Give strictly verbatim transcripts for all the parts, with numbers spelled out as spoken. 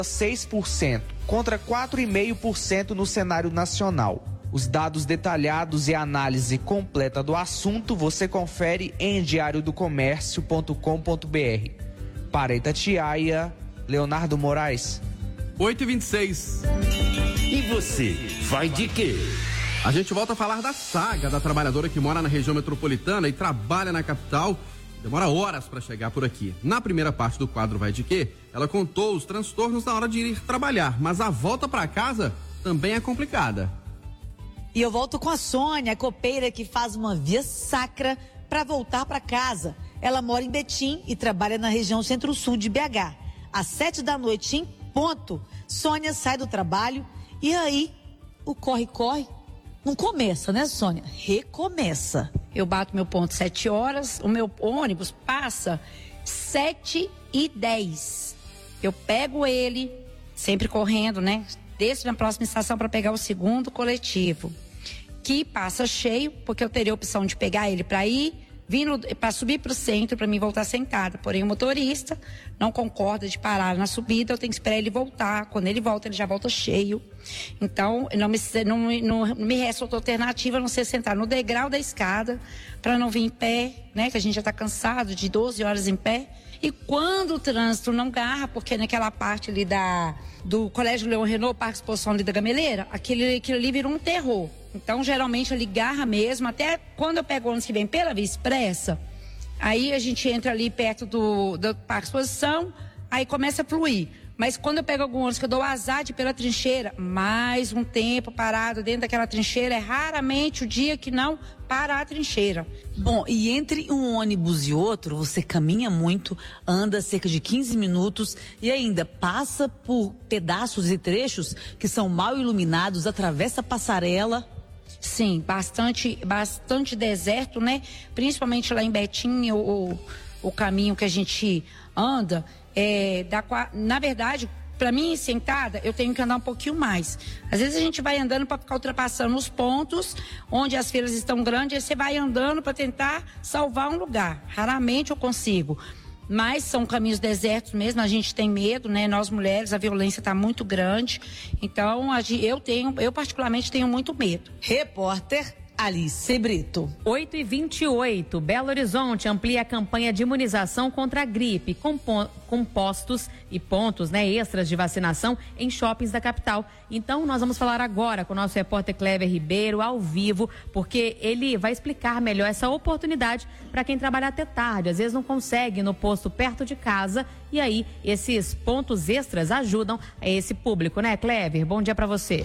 seis por cento, contra quatro vírgula cinco por cento no cenário nacional. Os dados detalhados e a análise completa do assunto você confere em diário do comércio ponto com ponto br. Para Itatiaia, Leonardo Moraes. oito e vinte e seis. E você, vai de quê? A gente volta a falar da saga da trabalhadora que mora na região metropolitana e trabalha na capital. Demora horas para chegar por aqui. Na primeira parte do quadro Vai de Quê, ela contou os transtornos na hora de ir trabalhar, mas a volta para casa também é complicada. E eu volto com a Sônia, a copeira que faz uma via sacra para voltar para casa. Ela mora em Betim e trabalha na região centro-sul de B H. Às sete da noite em ponto, Sônia sai do trabalho e aí o corre-corre não começa, né, Sônia? Recomeça. Eu bato meu ponto sete horas, o meu ônibus passa sete e dez. Eu pego ele, sempre correndo, né? Desço na próxima estação para pegar o segundo coletivo, que passa cheio, porque eu teria a opção de pegar ele para ir, vindo para subir para o centro, para mim voltar sentada. Porém, o motorista não concorda de parar na subida, eu tenho que esperar ele voltar. Quando ele volta, ele já volta cheio. Então, não me, não, não, não me resta outra alternativa a não ser sentar no degrau da escada, para não vir em pé, né? Que a gente já está cansado de doze horas em pé. E quando o trânsito não garra, porque naquela parte ali da, do Colégio Leão Renault, Parque Exposição ali da Gameleira, aquele, aquele ali virou um terror. Então, geralmente, ali garra mesmo. Até quando eu pego o ônibus que vem pela Via Expressa, aí a gente entra ali perto do, do Parque Exposição, aí começa a fluir. Mas quando eu pego algum ônibus que eu dou azar de pela trincheira, mais um tempo parado dentro daquela trincheira, é raramente o dia que não para a trincheira. Bom, e entre um ônibus e outro, você caminha muito, anda cerca de quinze minutos e ainda passa por pedaços e trechos que são mal iluminados, atravessa a passarela. Sim, bastante, bastante deserto, né? Principalmente lá em Betim, o, o caminho que a gente anda, é, da, na verdade, para mim, sentada, eu tenho que andar um pouquinho mais. Às vezes a gente vai andando para ficar ultrapassando os pontos onde as feiras estão grandes, aí você vai andando para tentar salvar um lugar. Raramente eu consigo. Mas são caminhos desertos mesmo, a gente tem medo, né? Nós mulheres, a violência está muito grande. Então, eu tenho, eu particularmente tenho muito medo. Repórter Alice Brito. oito e vinte e oito, Belo Horizonte amplia a campanha de imunização contra a gripe, com, com postos e pontos, né, extras de vacinação em shoppings da capital. Então, nós vamos falar agora com o nosso repórter Clever Ribeiro, ao vivo, porque ele vai explicar melhor essa oportunidade para quem trabalha até tarde, às vezes não consegue ir no posto perto de casa, e aí esses pontos extras ajudam a esse público, né, Clever? Bom dia para você.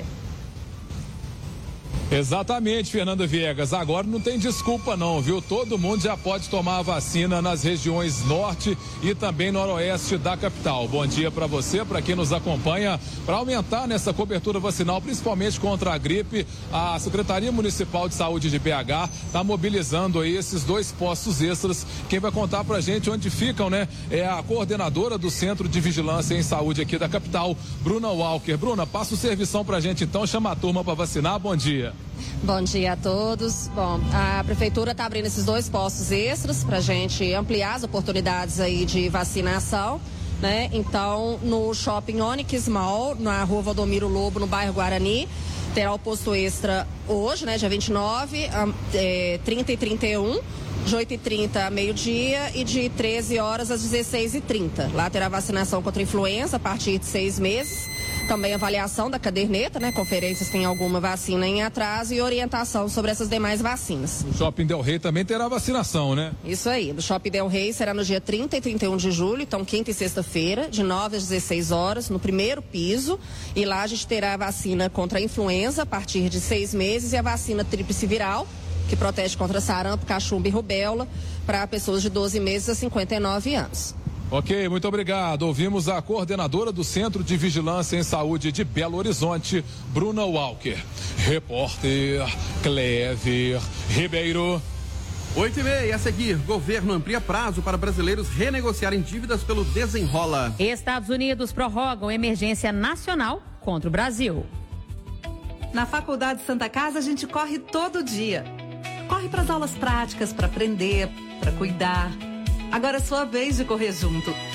Exatamente, Fernanda Viegas. Agora não tem desculpa não, viu? Todo mundo já pode tomar a vacina nas regiões norte e também noroeste da capital. Bom dia para você, para quem nos acompanha. Para aumentar nessa cobertura vacinal, principalmente contra a gripe, a Secretaria Municipal de Saúde de B H está mobilizando aí esses dois postos extras. Quem vai contar pra gente onde ficam, né? É a coordenadora do Centro de Vigilância em Saúde aqui da capital, Bruna Walker. Bruna, passa o servição pra gente então, chama a turma para vacinar. Bom dia. Bom dia a todos. Bom, a prefeitura está abrindo esses dois postos extras para a gente ampliar as oportunidades aí de vacinação, né? Então, no Shopping Onyx Mall, na Rua Valdomiro Lobo, no bairro Guarani, terá o posto extra hoje, né? Dia vinte e nove, é, trinta e trinta e um, de oito e trinta a meio-dia e de treze horas às dezesseis e trinta. Lá terá vacinação contra a influenza a partir de seis meses. Também avaliação da caderneta, né? Conferências tem alguma vacina em atraso e orientação sobre essas demais vacinas. O Shopping Del Rey também terá vacinação, né? Isso aí. Do Shopping Del Rey será no dia trinta e trinta e um de julho, então quinta e sexta-feira, de nove às dezesseis horas, no primeiro piso. E lá a gente terá a vacina contra a influenza a partir de seis meses e a vacina tríplice viral, que protege contra sarampo, cachumba e rubéola, para pessoas de doze meses a cinquenta e nove anos. Ok, muito obrigado. Ouvimos a coordenadora do Centro de Vigilância em Saúde de Belo Horizonte, Bruna Walker. Repórter Clever Ribeiro. Oito e meia, a seguir, governo amplia prazo para brasileiros renegociarem dívidas pelo Desenrola. Estados Unidos prorrogam emergência nacional contra o Brasil. Na Faculdade Santa Casa a gente corre todo dia. Corre para as aulas práticas, para aprender, para cuidar. Agora é sua vez de correr junto.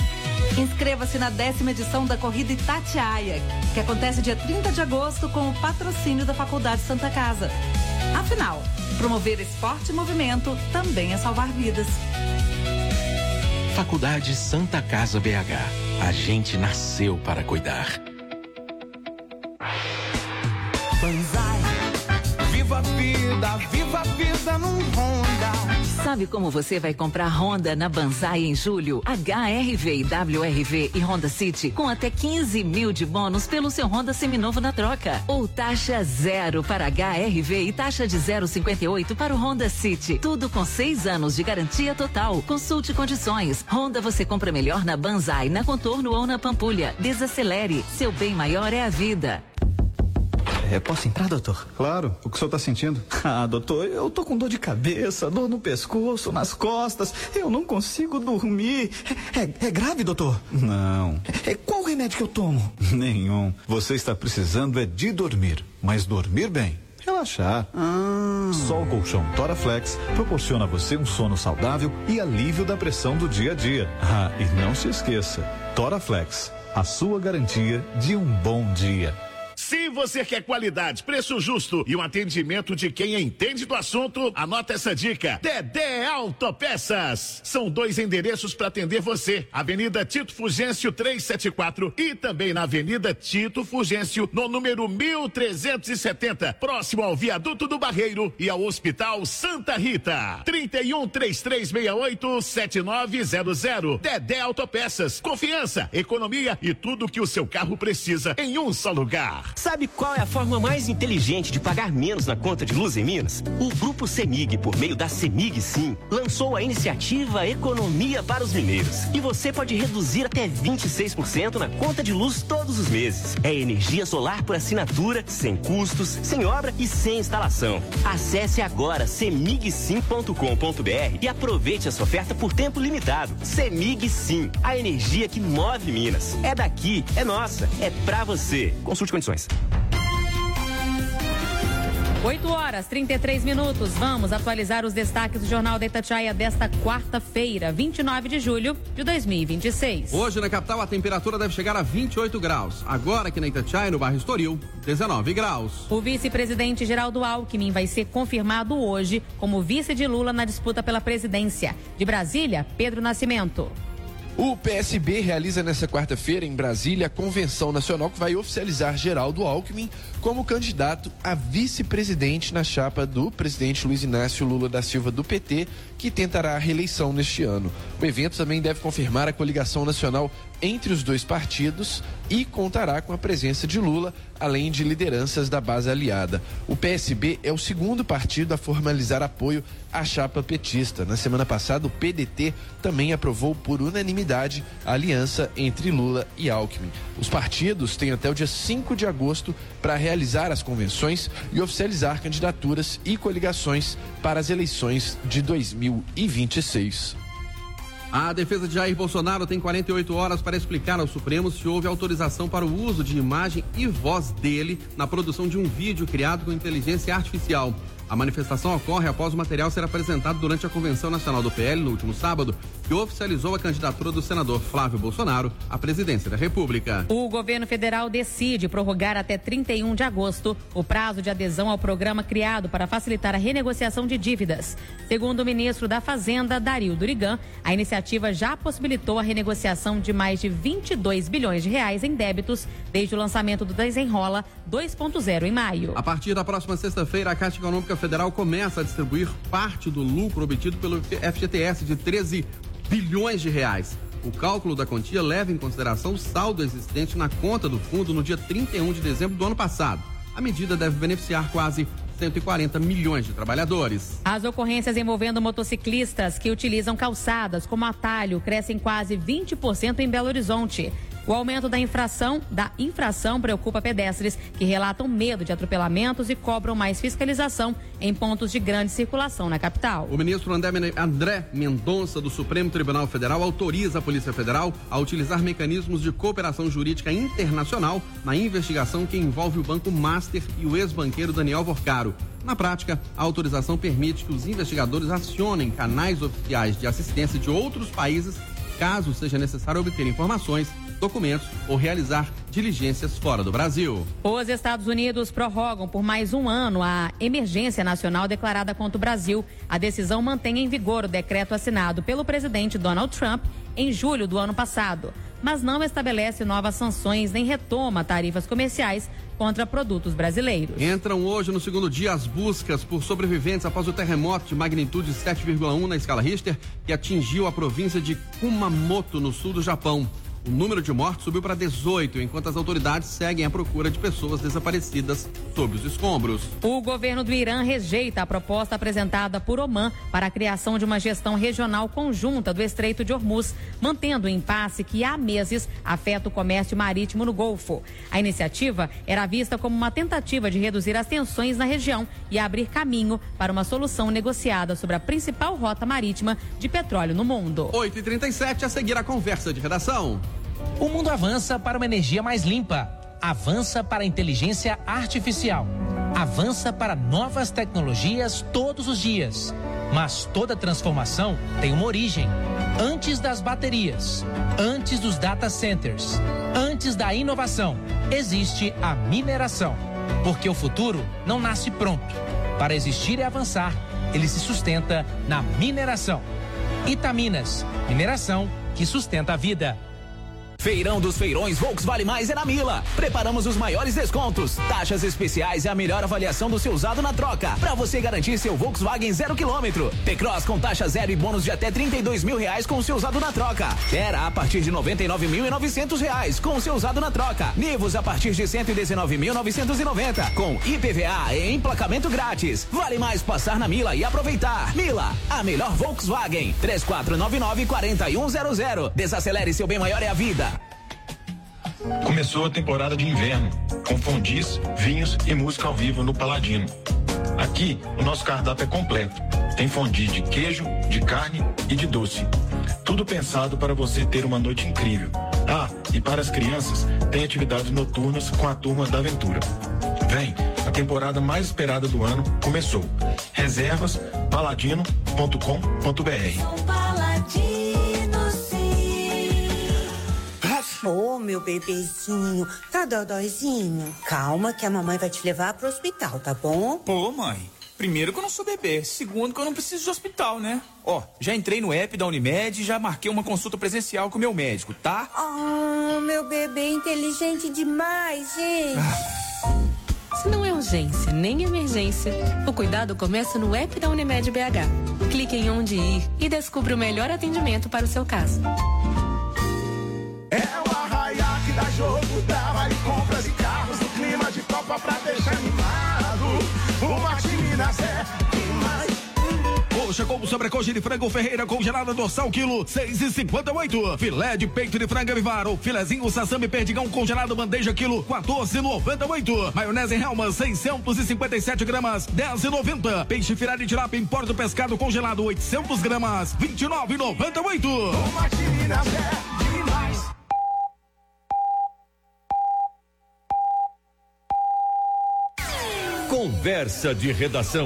Inscreva-se na décima edição da Corrida Itatiaia, que acontece dia trinta de agosto com o patrocínio da Faculdade Santa Casa. Afinal, promover esporte e movimento também é salvar vidas. Faculdade Santa Casa B H. A gente nasceu para cuidar. Banzai, viva a vida, viva a vida num Honda. Sabe como você vai comprar Honda na Banzai em julho? H R V e W R V e Honda City com até quinze mil de bônus pelo seu Honda seminovo na troca. Ou taxa zero para H R V e taxa de zero vírgula cinquenta e oito para o Honda City. Tudo com seis anos de garantia total. Consulte condições. Honda você compra melhor na Banzai, na Contorno ou na Pampulha. Desacelere. Seu bem maior é a vida. É, posso entrar, doutor? Claro. O que o senhor está sentindo? Ah, doutor, eu tô com dor de cabeça, dor no pescoço, nas costas. Eu não consigo dormir. É, é grave, doutor? Não. É, qual remédio que eu tomo? Nenhum. Você está precisando é de dormir, mas dormir bem. Relaxar. Ah. Só o colchão Toraflex proporciona a você um sono saudável e alívio da pressão do dia a dia. Ah, e não se esqueça, Toraflex, a sua garantia de um bom dia. Se você quer qualidade, preço justo e um atendimento de quem entende do assunto, anota essa dica. Dedé Autopeças. São dois endereços para atender você. Avenida Tito Fugêncio trezentos e setenta e quatro e também na Avenida Tito Fugêncio, no número mil trezentos e setenta, próximo ao Viaduto do Barreiro e ao Hospital Santa Rita. trinta e um, trinta e três sessenta e oito, setenta e nove zero zero. Dedé Autopeças. Confiança, economia e tudo que o seu carro precisa em um só lugar. Sabe qual é a forma mais inteligente de pagar menos na conta de luz em Minas? O Grupo CEMIG, por meio da CEMIG Sim, lançou a iniciativa Economia para os Mineiros. E você pode reduzir até vinte e seis por cento na conta de luz todos os meses. É energia solar por assinatura, sem custos, sem obra e sem instalação. Acesse agora cemig sim ponto com ponto b r e aproveite essa oferta por tempo limitado. CEMIG Sim, a energia que move Minas. É daqui, é nossa, é pra você. Consulte condições. oito horas, trinta e três minutos. Vamos atualizar os destaques do Jornal da Itatiaia desta quarta-feira, vinte e nove de julho de dois mil e vinte e seis. Hoje na capital a temperatura deve chegar a vinte e oito graus. Agora aqui na Itatiaia, no bairro Estoril, dezenove graus. O vice-presidente Geraldo Alckmin vai ser confirmado hoje como vice de Lula na disputa pela presidência. De Brasília, Pedro Nascimento. O P S B realiza nesta quarta-feira em Brasília a convenção nacional que vai oficializar Geraldo Alckmin como candidato a vice-presidente na chapa do presidente Luiz Inácio Lula da Silva do P T, que tentará a reeleição neste ano. O evento também deve confirmar a coligação nacional entre os dois partidos e contará com a presença de Lula, além de lideranças da base aliada. O P S B é o segundo partido a formalizar apoio à chapa petista. Na semana passada, o P D T também aprovou por unanimidade a aliança entre Lula e Alckmin. Os partidos têm até o dia cinco de agosto para realizar as convenções e oficializar candidaturas e coligações para as eleições de dois mil e vinte e seis. A defesa de Jair Bolsonaro tem quarenta e oito horas para explicar ao Supremo se houve autorização para o uso de imagem e voz dele na produção de um vídeo criado com inteligência artificial. A manifestação ocorre após o material ser apresentado durante a Convenção Nacional do P L no último sábado, que oficializou a candidatura do senador Flávio Bolsonaro à presidência da República. O governo federal decide prorrogar até trinta e um de agosto o prazo de adesão ao programa criado para facilitar a renegociação de dívidas. Segundo o ministro da Fazenda, Dario Durigan, a iniciativa já possibilitou a renegociação de mais de vinte e dois bilhões de reais em débitos desde o lançamento do Desenrola dois ponto zero em maio. A partir da próxima sexta-feira, a Caixa Econômica Federal começa a distribuir parte do lucro obtido pelo F G T S de treze bilhões de reais. O cálculo da quantia leva em consideração o saldo existente na conta do fundo no dia trinta e um de dezembro do ano passado. A medida deve beneficiar quase cento e quarenta milhões de trabalhadores. As ocorrências envolvendo motociclistas que utilizam calçadas como atalho crescem quase vinte por cento em Belo Horizonte. O aumento da infração, da infração preocupa pedestres que relatam medo de atropelamentos e cobram mais fiscalização em pontos de grande circulação na capital. O ministro André Mendonça, do Supremo Tribunal Federal, autoriza a Polícia Federal a utilizar mecanismos de cooperação jurídica internacional na investigação que envolve o Banco Master e o ex-banqueiro Daniel Vorcaro. Na prática, a autorização permite que os investigadores acionem canais oficiais de assistência de outros países caso seja necessário obter informações, documentos ou realizar diligências fora do Brasil. Os Estados Unidos prorrogam por mais um ano a emergência nacional declarada contra o Brasil. A decisão mantém em vigor o decreto assinado pelo presidente Donald Trump em julho do ano passado, mas não estabelece novas sanções nem retoma tarifas comerciais contra produtos brasileiros. Entram hoje no segundo dia as buscas por sobreviventes após o terremoto de magnitude sete vírgula um na escala Richter que atingiu a província de Kumamoto, no sul do Japão. O número de mortos subiu para dezoito, enquanto as autoridades seguem à procura de pessoas desaparecidas sob os escombros. O governo do Irã rejeita a proposta apresentada por Omã para a criação de uma gestão regional conjunta do Estreito de Hormuz, mantendo o impasse que há meses afeta o comércio marítimo no Golfo. A iniciativa era vista como uma tentativa de reduzir as tensões na região e abrir caminho para uma solução negociada sobre a principal rota marítima de petróleo no mundo. oito e trinta e sete, a seguir a conversa de redação. O mundo avança para uma energia mais limpa, avança para a inteligência artificial, avança para novas tecnologias todos os dias. Mas toda transformação tem uma origem. Antes das baterias, antes dos data centers, antes da inovação, existe a mineração. Porque o futuro não nasce pronto. Para existir e avançar, ele se sustenta na mineração. Itaminas, mineração que sustenta a vida. Feirão dos Feirões Volks Vale Mais é na Mila. Preparamos os maiores descontos, taxas especiais e a melhor avaliação do seu usado na troca, para você garantir seu Volkswagen zero quilômetro. T-Cross com taxa zero e bônus de até trinta e dois mil reais com o seu usado na troca. Era a partir de noventa e nove mil e novecentos reais com o seu usado na troca. Nivus a partir de cento e dezenove mil novecentos e noventa com I P V A e emplacamento grátis. Vale mais passar na Mila e aproveitar. Mila, a melhor Volkswagen. três quatro nove nove, quatro um zero zero. Desacelere, seu bem maior é a vida. Começou a temporada de inverno, com fondis, vinhos e música ao vivo no Paladino. Aqui, o nosso cardápio é completo. Tem fondue de queijo, de carne e de doce. Tudo pensado para você ter uma noite incrível. Ah, e para as crianças, tem atividades noturnas com a Turma da Aventura. Vem, a temporada mais esperada do ano começou. Reservas, paladino ponto com ponto br. Ô, oh, meu bebezinho, tá dodóizinho? Calma que a mamãe vai te levar pro hospital, tá bom? Pô, mãe, primeiro que eu não sou bebê, segundo que eu não preciso de hospital, né? Ó, já entrei no app da Unimed e já marquei uma consulta presencial com o meu médico, tá? Oh, meu bebê inteligente demais, gente. Ah. Se não é urgência nem emergência, o cuidado começa no app da Unimed B H. Clique em onde ir e descubra o melhor atendimento para o seu caso. É o arraiá que dá jogo, dá vale compras e carros no clima de Copa pra deixar animado. Uma Minas é demais. Coxa com sobrecoxa de frango Ferreira congelada dorsal quilo seis e cinquenta e oito. Filé de peito de frango Vivaro, filezinho Sassami Perdigão congelado bandeja quilo quatorze e noventa e oito. Maionese Helma seiscentos e cinquenta e sete gramas dez e noventa. Peixe filé de tilápia em Porto Pescado congelado oitocentos gramas vinte e nove e noventa e oito. Uma Minas é demais. Conversa de redação.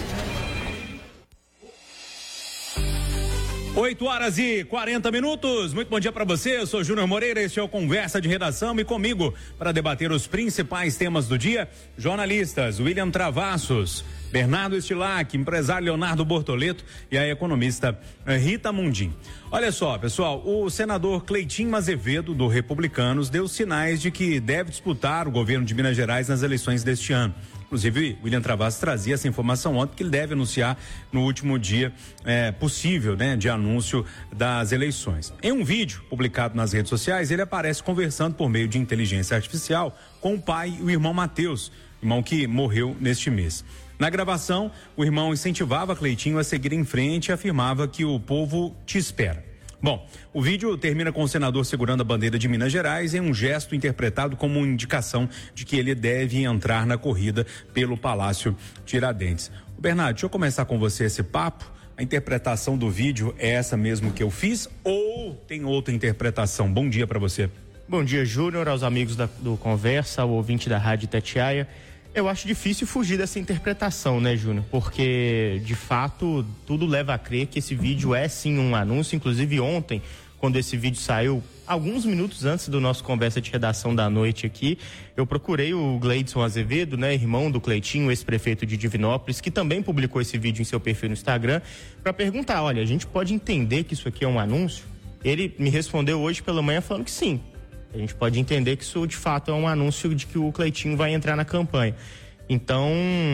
oito horas e quarenta minutos. Muito bom dia para você. Eu sou Júnior Moreira. Este é o Conversa de Redação e comigo para debater os principais temas do dia, jornalistas William Travassos, Bernardo Estilac, empresário Leonardo Bortoleto e a economista Rita Mundim. Olha só, pessoal, o senador Cleitinho Azevedo, do Republicanos, deu sinais de que deve disputar o governo de Minas Gerais nas eleições deste ano. Inclusive, William Travassos trazia essa informação ontem que ele deve anunciar no último dia é, possível, né, de anúncio das eleições. Em um vídeo publicado nas redes sociais, ele aparece conversando por meio de inteligência artificial com o pai e o irmão Matheus, irmão que morreu neste mês. Na gravação, o irmão incentivava Cleitinho a seguir em frente e afirmava que o povo te espera. Bom, o vídeo termina com o senador segurando a bandeira de Minas Gerais em um gesto interpretado como uma indicação de que ele deve entrar na corrida pelo Palácio Tiradentes. Bernardo, deixa eu começar com você esse papo. A interpretação do vídeo é essa mesmo que eu fiz ou tem outra interpretação? Bom dia para você. Bom dia, Júnior, aos amigos da, do Conversa, ao ouvinte da Rádio Itatiaia. Eu acho difícil fugir dessa interpretação, né, Júnior? Porque, de fato, tudo leva a crer que esse vídeo é sim um anúncio. Inclusive, ontem, quando esse vídeo saiu, alguns minutos antes do nosso conversa de redação da noite aqui, eu procurei o Gleidson Azevedo, né, irmão do Cleitinho, ex-prefeito de Divinópolis, que também publicou esse vídeo em seu perfil no Instagram, para perguntar, olha, a gente pode entender que isso aqui é um anúncio? Ele me respondeu hoje pela manhã falando que sim. A gente pode entender que isso de fato é um anúncio de que o Cleitinho vai entrar na campanha. Então,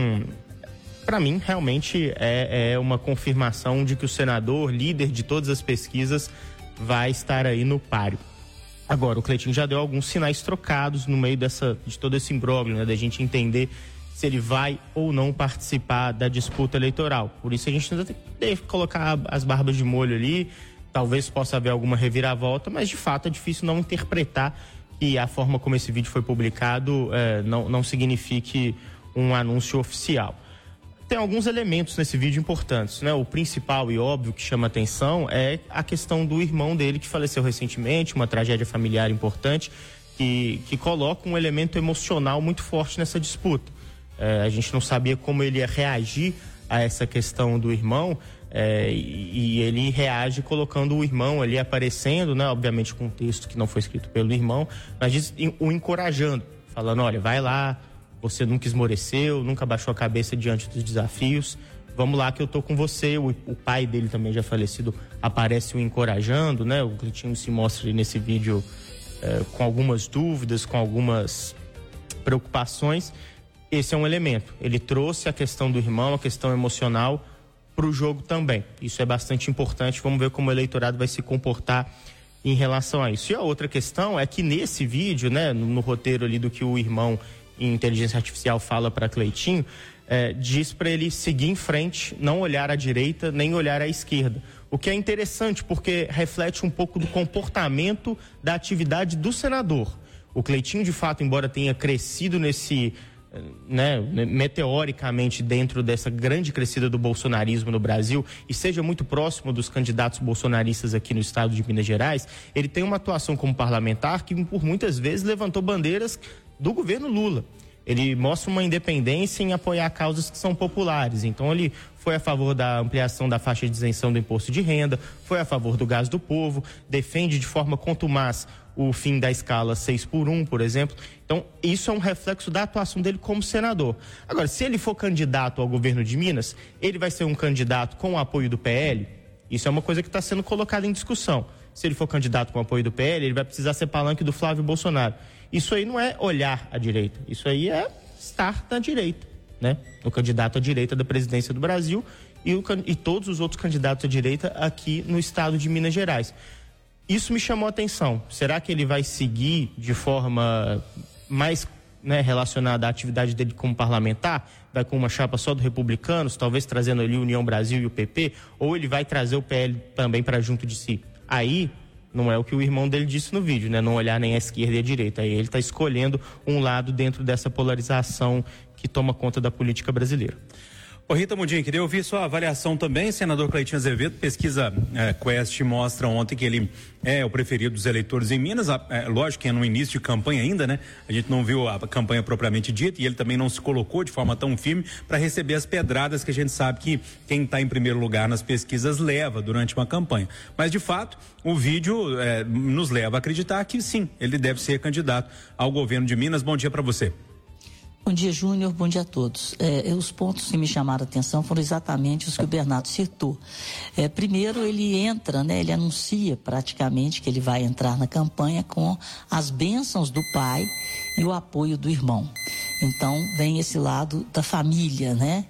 para mim, realmente é, é uma confirmação de que o senador, líder de todas as pesquisas, vai estar aí no páreo. Agora, o Cleitinho já deu alguns sinais trocados no meio dessa, de todo esse imbróglio, né, da gente entender se ele vai ou não participar da disputa eleitoral. Por isso a gente ainda tem que colocar as barbas de molho ali, talvez possa haver alguma reviravolta, mas de fato é difícil não interpretar que a forma como esse vídeo foi publicado eh, não, não signifique um anúncio oficial. Tem alguns elementos nesse vídeo importantes, né? O principal e óbvio que chama atenção é a questão do irmão dele que faleceu recentemente, uma tragédia familiar importante, que, que coloca um elemento emocional muito forte nessa disputa. Eh, a gente não sabia como ele ia reagir a essa questão do irmão, É, e, e ele reage colocando o irmão ali aparecendo, né? Obviamente com um texto que não foi escrito pelo irmão, mas diz, o encorajando, falando, olha, vai lá, você nunca esmoreceu, nunca baixou a cabeça diante dos desafios, vamos lá que eu tô com você. O, o pai dele também já falecido aparece o encorajando, né? O Cleitinho se mostra ali nesse vídeo é, com algumas dúvidas, com algumas preocupações. Esse é um elemento, ele trouxe a questão do irmão, a questão emocional para o jogo também. Isso é bastante importante. Vamos ver como o eleitorado vai se comportar em relação a isso. E a outra questão é que nesse vídeo, né, no, no roteiro ali do que o irmão em inteligência artificial fala para Cleitinho, é, diz para ele seguir em frente, não olhar à direita nem olhar à esquerda. O que é interessante porque reflete um pouco do comportamento da atividade do senador. O Cleitinho, de fato, embora tenha crescido nesse né, meteoricamente dentro dessa grande crescida do bolsonarismo no Brasil e seja muito próximo dos candidatos bolsonaristas aqui no estado de Minas Gerais, ele tem uma atuação como parlamentar que por muitas vezes levantou bandeiras do governo Lula. Ele mostra uma independência em apoiar causas que são populares. Então ele foi a favor da ampliação da faixa de isenção do imposto de renda, foi a favor do gás do povo, defende de forma contumaz o fim da escala seis por um, por exemplo. Então, isso é um reflexo da atuação dele como senador. Agora, se ele for candidato ao governo de Minas, ele vai ser um candidato com o apoio do P L? Isso é uma coisa que está sendo colocada em discussão. Se ele for candidato com o apoio do P L, ele vai precisar ser palanque do Flávio Bolsonaro. Isso aí não é olhar à direita, isso aí é estar na direita, né? O candidato à direita da presidência do Brasil e, o, e todos os outros candidatos à direita aqui no estado de Minas Gerais. Isso me chamou a atenção. Será que ele vai seguir de forma mais, né, relacionada à atividade dele como parlamentar? Vai com uma chapa só do Republicanos, talvez trazendo ali União Brasil e o P P? Ou ele vai trazer o P L também para junto de si? Aí não é o que o irmão dele disse no vídeo, né? Não olhar nem à esquerda e à direita. Aí ele está escolhendo um lado dentro dessa polarização que toma conta da política brasileira. Ô Rita Mundinho, queria ouvir sua avaliação também, senador Cleitinho Azevedo. Pesquisa é, Quest mostra ontem que ele é o preferido dos eleitores em Minas. É, lógico que é no início de campanha ainda, né? A gente não viu a campanha propriamente dita e ele também não se colocou de forma tão firme para receber as pedradas que a gente sabe que quem está em primeiro lugar nas pesquisas leva durante uma campanha. Mas, de fato, o vídeo é, nos leva a acreditar que sim, ele deve ser candidato ao governo de Minas. Bom dia para você. Bom dia, Júnior. Bom dia a todos. É, os pontos que me chamaram a atenção foram exatamente os que o Bernardo citou. É, primeiro, ele entra, né, ele anuncia praticamente que ele vai entrar na campanha com as bênçãos do pai e o apoio do irmão. Então, vem esse lado da família, né?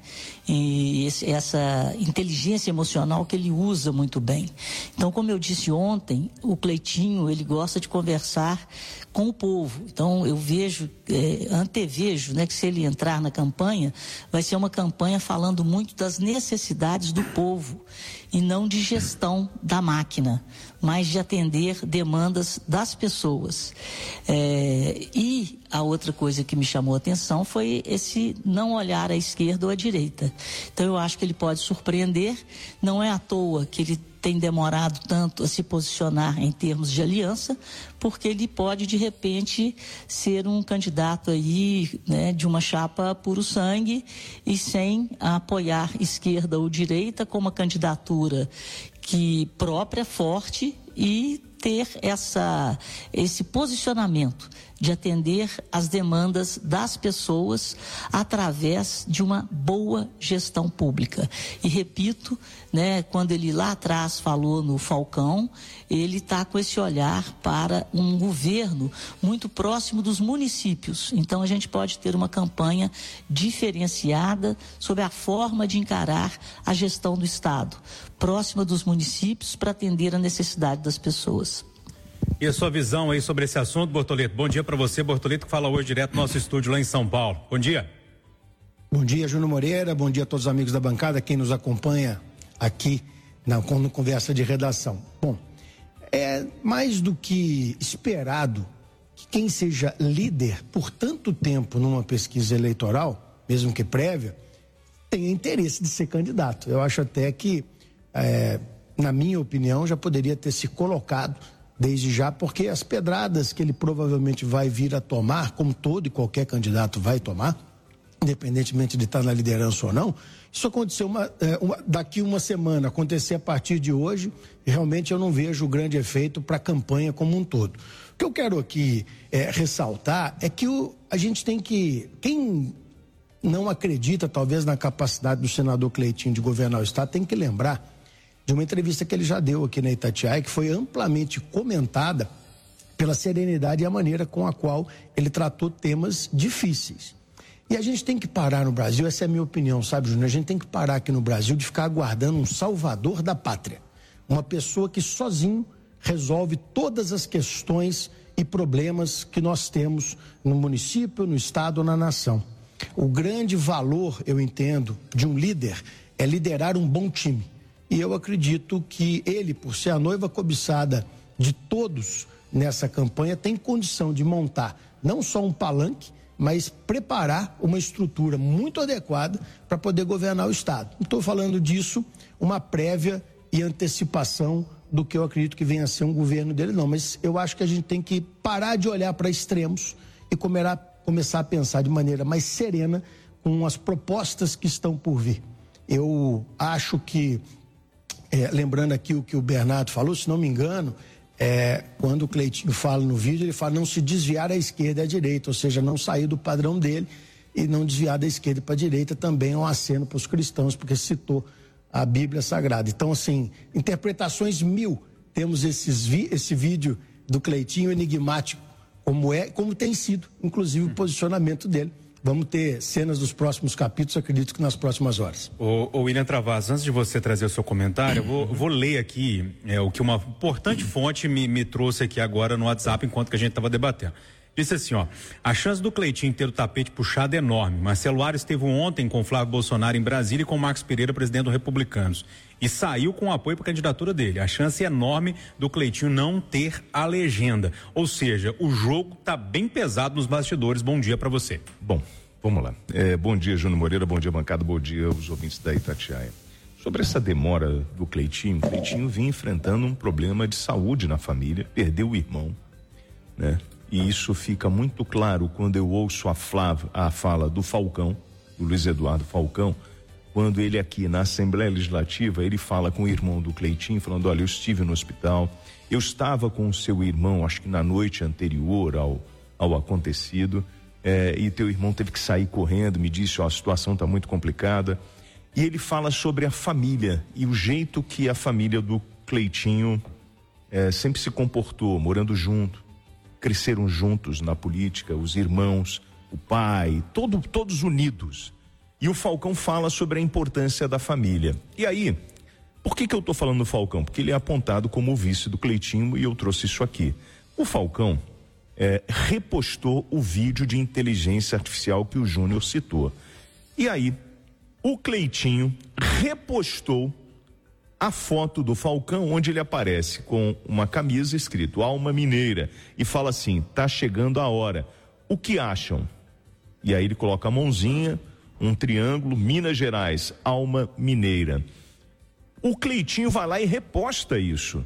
E esse, essa inteligência emocional que ele usa muito bem. Então, como eu disse ontem, o Cleitinho, ele gosta de conversar com o povo. Então, eu vejo, é, antevejo, né, que se ele entrar na campanha, vai ser uma campanha falando muito das necessidades do povo e não de gestão da máquina, mas de atender demandas das pessoas. É, e a outra coisa que me chamou a atenção foi esse não olhar à esquerda ou à direita. Então, eu acho que ele pode surpreender. Não é à toa que ele tem demorado tanto a se posicionar em termos de aliança, porque ele pode, de repente, ser um candidato aí, né, de uma chapa puro sangue e sem apoiar esquerda ou direita, com uma candidatura que própria, forte e ter essa, esse posicionamento de atender às demandas das pessoas através de uma boa gestão pública. E repito, né, quando ele lá atrás falou no Falcão, ele está com esse olhar para um governo muito próximo dos municípios. Então a gente pode ter uma campanha diferenciada sobre a forma de encarar a gestão do Estado, próxima dos municípios para atender a necessidade das pessoas. E a sua visão aí sobre esse assunto, Bortoleto? Bom dia para você, Bortoleto, que fala hoje direto do nosso estúdio lá em São Paulo. Bom dia. Bom dia, Júnior Moreira. Bom dia a todos os amigos da bancada, quem nos acompanha aqui na Conversa de Redação. Bom, é mais do que esperado que quem seja líder por tanto tempo numa pesquisa eleitoral, mesmo que prévia, tenha interesse de ser candidato. Eu acho até que, é, na minha opinião, já poderia ter se colocado desde já, porque as pedradas que ele provavelmente vai vir a tomar, como todo e qualquer candidato vai tomar, independentemente de estar na liderança ou não, isso aconteceu uma, uma, daqui uma semana, acontecer a partir de hoje, realmente eu não vejo o grande efeito para a campanha como um todo. O que eu quero aqui é, ressaltar é que o, a gente tem que, quem não acredita talvez na capacidade do senador Cleitinho de governar o Estado, tem que lembrar de uma entrevista que ele já deu aqui na Itatiaia, que foi amplamente comentada pela serenidade e a maneira com a qual ele tratou temas difíceis. E a gente tem que parar no Brasil, essa é a minha opinião, sabe, Júnior? A gente tem que parar aqui no Brasil de ficar aguardando um salvador da pátria. Uma pessoa que sozinho resolve todas as questões e problemas que nós temos no município, no estado ou na nação. O grande valor, eu entendo, de um líder é liderar um bom time. E eu acredito que ele, por ser a noiva cobiçada de todos nessa campanha, tem condição de montar não só um palanque, mas preparar uma estrutura muito adequada para poder governar o Estado. Não estou falando disso, uma prévia e antecipação do que eu acredito que venha a ser um governo dele, não. Mas eu acho que a gente tem que parar de olhar para extremos e começar a pensar de maneira mais serena com as propostas que estão por vir. Eu acho que, é, lembrando aqui o que o Bernardo falou, se não me engano, é, quando o Cleitinho fala no vídeo, ele fala não se desviar à esquerda e à direita, ou seja, não sair do padrão dele e não desviar da esquerda para a direita, também é um aceno para os cristãos, porque citou a Bíblia Sagrada. Então, assim, interpretações mil, temos esses vi, esse vídeo do Cleitinho enigmático, como é, como tem sido, inclusive, o posicionamento dele. Vamos ter cenas dos próximos capítulos, acredito que nas próximas horas. Ô, ô William Travassos, antes de você trazer o seu comentário, eu vou, vou ler aqui é, o que uma importante fonte me, me trouxe aqui agora no WhatsApp, enquanto que a gente estava debatendo. Disse assim, ó, a chance do Cleitinho ter o tapete puxado é enorme. Marcelo Ares esteve ontem com o Flávio Bolsonaro em Brasília e com o Marcos Pereira, presidente do Republicanos, e saiu com apoio para a candidatura dele. A chance é enorme do Cleitinho não ter a legenda. Ou seja, o jogo está bem pesado nos bastidores. Bom dia para você. Bom, vamos lá. É, bom dia, Júnior Moreira, bom dia, bancada, bom dia aos ouvintes da Itatiaia. Sobre essa demora do Cleitinho, o Cleitinho vinha enfrentando um problema de saúde na família, perdeu o irmão, né? E isso fica muito claro quando eu ouço a, Flávia, a fala do Falcão, do Luiz Eduardo Falcão, quando ele aqui na Assembleia Legislativa, ele fala com o irmão do Cleitinho, falando, olha, eu estive no hospital, eu estava com o seu irmão, acho que na noite anterior ao, ao acontecido, é, e teu irmão teve que sair correndo, me disse, ó, a situação está muito complicada. E ele fala sobre a família e o jeito que a família do Cleitinho é, sempre se comportou, morando junto. Cresceram juntos na política, os irmãos, o pai, todo, todos unidos. E o Falcão fala sobre a importância da família. E aí, por que que eu estou falando do Falcão? Porque ele é apontado como o vice do Cleitinho e eu trouxe isso aqui. O Falcão é, repostou o vídeo de inteligência artificial que o Júnior citou. E aí, o Cleitinho repostou a foto do Falcão, onde ele aparece com uma camisa escrito Alma Mineira e fala assim, tá chegando a hora, o que acham? E aí ele coloca a mãozinha, um triângulo, Minas Gerais, Alma Mineira. O Cleitinho vai lá e reposta isso.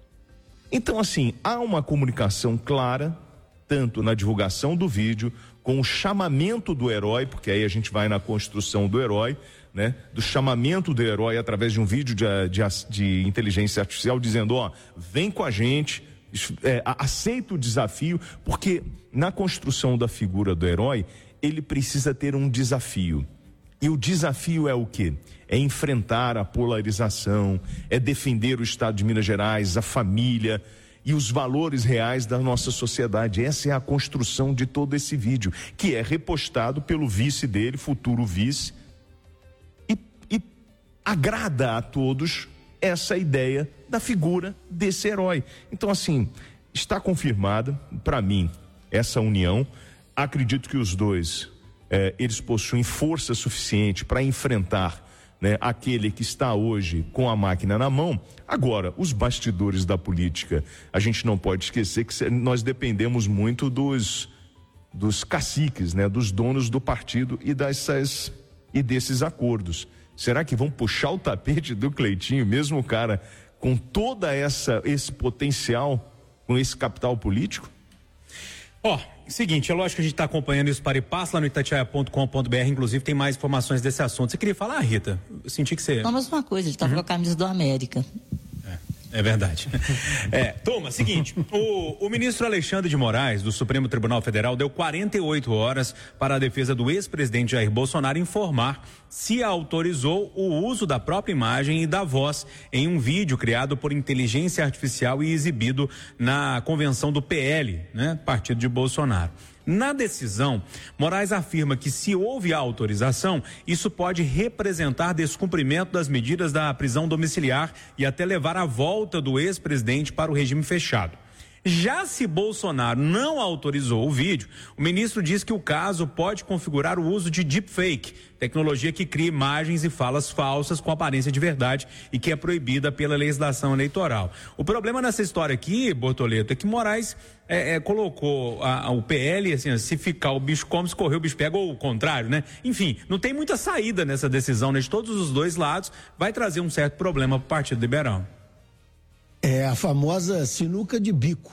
Então, assim, há uma comunicação clara, tanto na divulgação do vídeo, com o chamamento do herói, porque aí a gente vai na construção do herói, né? Do chamamento do herói através de um vídeo de, de, de inteligência artificial dizendo, ó, vem com a gente, é, aceita o desafio, porque na construção da figura do herói, ele precisa ter um desafio. E o desafio é o quê? É enfrentar a polarização, é defender o Estado de Minas Gerais, a família e os valores reais da nossa sociedade. Essa é a construção de todo esse vídeo, que é repostado pelo vice dele, futuro vice, e, e agrada a todos essa ideia da figura desse herói. Então, assim, está confirmada, para mim, essa união. Acredito que os dois, eh, eles possuem força suficiente para enfrentar, né, aquele que está hoje com a máquina na mão. Agora, os bastidores da política, a gente não pode esquecer que nós dependemos muito dos, dos caciques, né, dos donos do partido e, dessas, e desses acordos. Será que vão puxar o tapete do Cleitinho, mesmo o cara com toda essa esse potencial, com esse capital político? Ó, oh, seguinte, é lógico que a gente está acompanhando isso para e passa lá no itatiaia ponto com ponto br, inclusive tem mais informações desse assunto. Você queria falar, Rita? Eu senti que você... Não, mas uma coisa, ele estava uhum. com a camisa do América. É verdade. É, Toma, seguinte, o, o ministro Alexandre de Moraes, do Supremo Tribunal Federal, deu quarenta e oito horas para a defesa do ex-presidente Jair Bolsonaro informar se autorizou o uso da própria imagem e da voz em um vídeo criado por inteligência artificial e exibido na convenção do P L, né, partido de Bolsonaro. Na decisão, Moraes afirma que se houve a autorização, isso pode representar descumprimento das medidas da prisão domiciliar e até levar à volta do ex-presidente para o regime fechado. Já se Bolsonaro não autorizou o vídeo, o ministro diz que o caso pode configurar o uso de deepfake, tecnologia que cria imagens e falas falsas com aparência de verdade e que é proibida pela legislação eleitoral. O problema nessa história aqui, Bortoleto, é que Moraes é, é, colocou a, a, o P L, assim, se ficar o bicho come, se correr o bicho pega, ou o contrário, né? Enfim, não tem muita saída nessa decisão, né? De todos os dois lados, vai trazer um certo problema para o Partido Liberal. É a famosa sinuca de bico.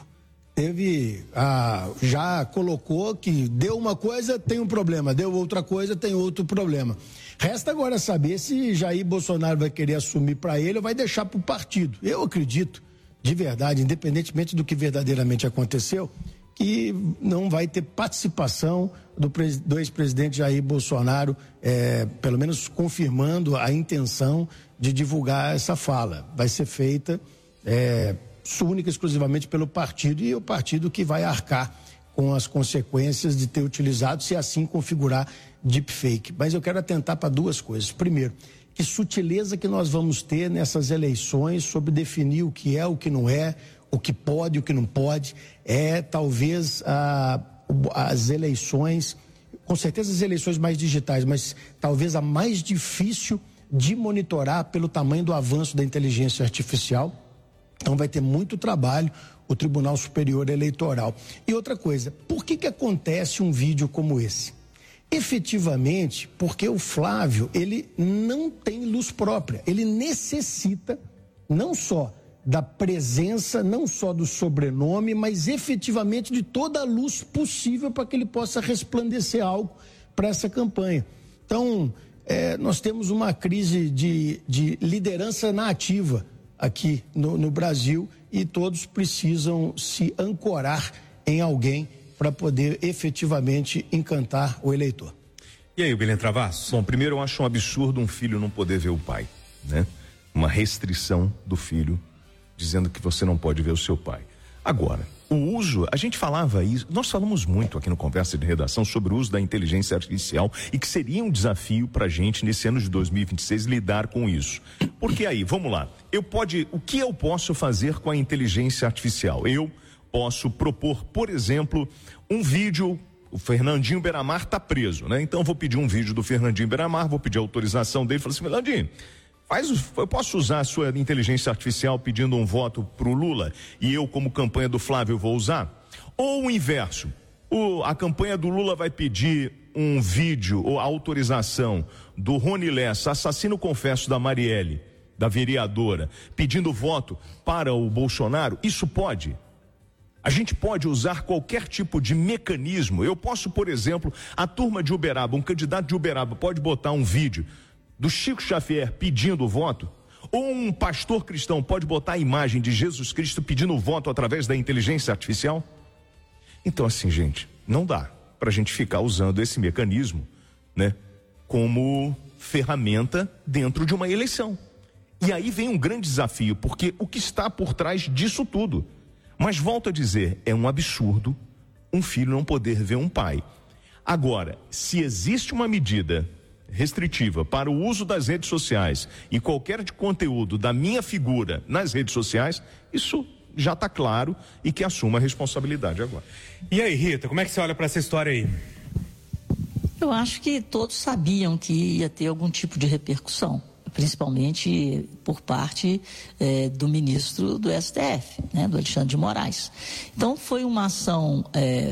Teve, ah, já colocou que deu uma coisa, tem um problema, deu outra coisa, tem outro problema. Resta agora saber se Jair Bolsonaro vai querer assumir para ele ou vai deixar para o partido. Eu acredito, de verdade, independentemente do que verdadeiramente aconteceu, que não vai ter participação do, do ex-presidente Jair Bolsonaro, é, pelo menos confirmando a intenção de divulgar essa fala. Vai ser feita... É, única e exclusivamente pelo partido, e o partido que vai arcar com as consequências de ter utilizado, se assim configurar deepfake. Mas eu quero atentar para duas coisas. Primeiro, que sutileza que nós vamos ter nessas eleições sobre definir o que é, o que não é, o que pode, o que não pode. É talvez a, as eleições, com certeza as eleições mais digitais, mas talvez a mais difícil de monitorar pelo tamanho do avanço da inteligência artificial. Então vai ter muito trabalho o Tribunal Superior Eleitoral. E outra coisa, por que que acontece um vídeo como esse? Efetivamente, porque o Flávio, ele não tem luz própria. Ele necessita não só da presença, não só do sobrenome, mas efetivamente de toda a luz possível para que ele possa resplandecer algo para essa campanha. Então, é, nós temos uma crise de, de liderança na ativa aqui no, no Brasil, e todos precisam se ancorar em alguém para poder efetivamente encantar o eleitor. E aí, William Travassos? Bom, primeiro eu acho um absurdo um filho não poder ver o pai, né? Uma restrição do filho dizendo que você não pode ver o seu pai. Agora, o uso, a gente falava isso, nós falamos muito aqui no Conversa de Redação sobre o uso da inteligência artificial e que seria um desafio para a gente nesse ano de dois mil e vinte e seis lidar com isso. Porque aí, vamos lá, eu pode, o que eu posso fazer com a inteligência artificial? Eu posso propor, por exemplo, um vídeo. O Fernandinho Beiramar está preso, né? Então eu vou pedir um vídeo do Fernandinho Beiramar, vou pedir a autorização dele, falar assim, Fernandinho, faz, eu posso usar a sua inteligência artificial pedindo um voto pro Lula e eu, como campanha do Flávio, vou usar? Ou o inverso, o, a campanha do Lula vai pedir um vídeo ou autorização do Rony Lessa, assassino confesso da Marielle, da vereadora, pedindo voto para o Bolsonaro? Isso pode? A gente pode usar qualquer tipo de mecanismo. Eu posso, por exemplo, a turma de Uberaba, um candidato de Uberaba pode botar um vídeo do Chico Xavier pedindo voto, Ou um pastor cristão pode botar a imagem de Jesus Cristo pedindo voto através da inteligência artificial? Então, assim, gente, não dá para a gente ficar usando esse mecanismo, né, como ferramenta dentro de uma eleição. E aí vem um grande desafio, porque o que está por trás disso tudo? Mas volto a dizer, é um absurdo um filho não poder ver um pai. Agora, se existe uma medida restritiva para o uso das redes sociais e qualquer de conteúdo da minha figura nas redes sociais, isso já está claro e que assuma a responsabilidade agora. E aí, Rita, como é que você olha para essa história aí? Eu acho que todos sabiam que ia ter algum tipo de repercussão, principalmente por parte eh, do ministro do S T F, né, do Alexandre de Moraes. Então, foi uma ação eh,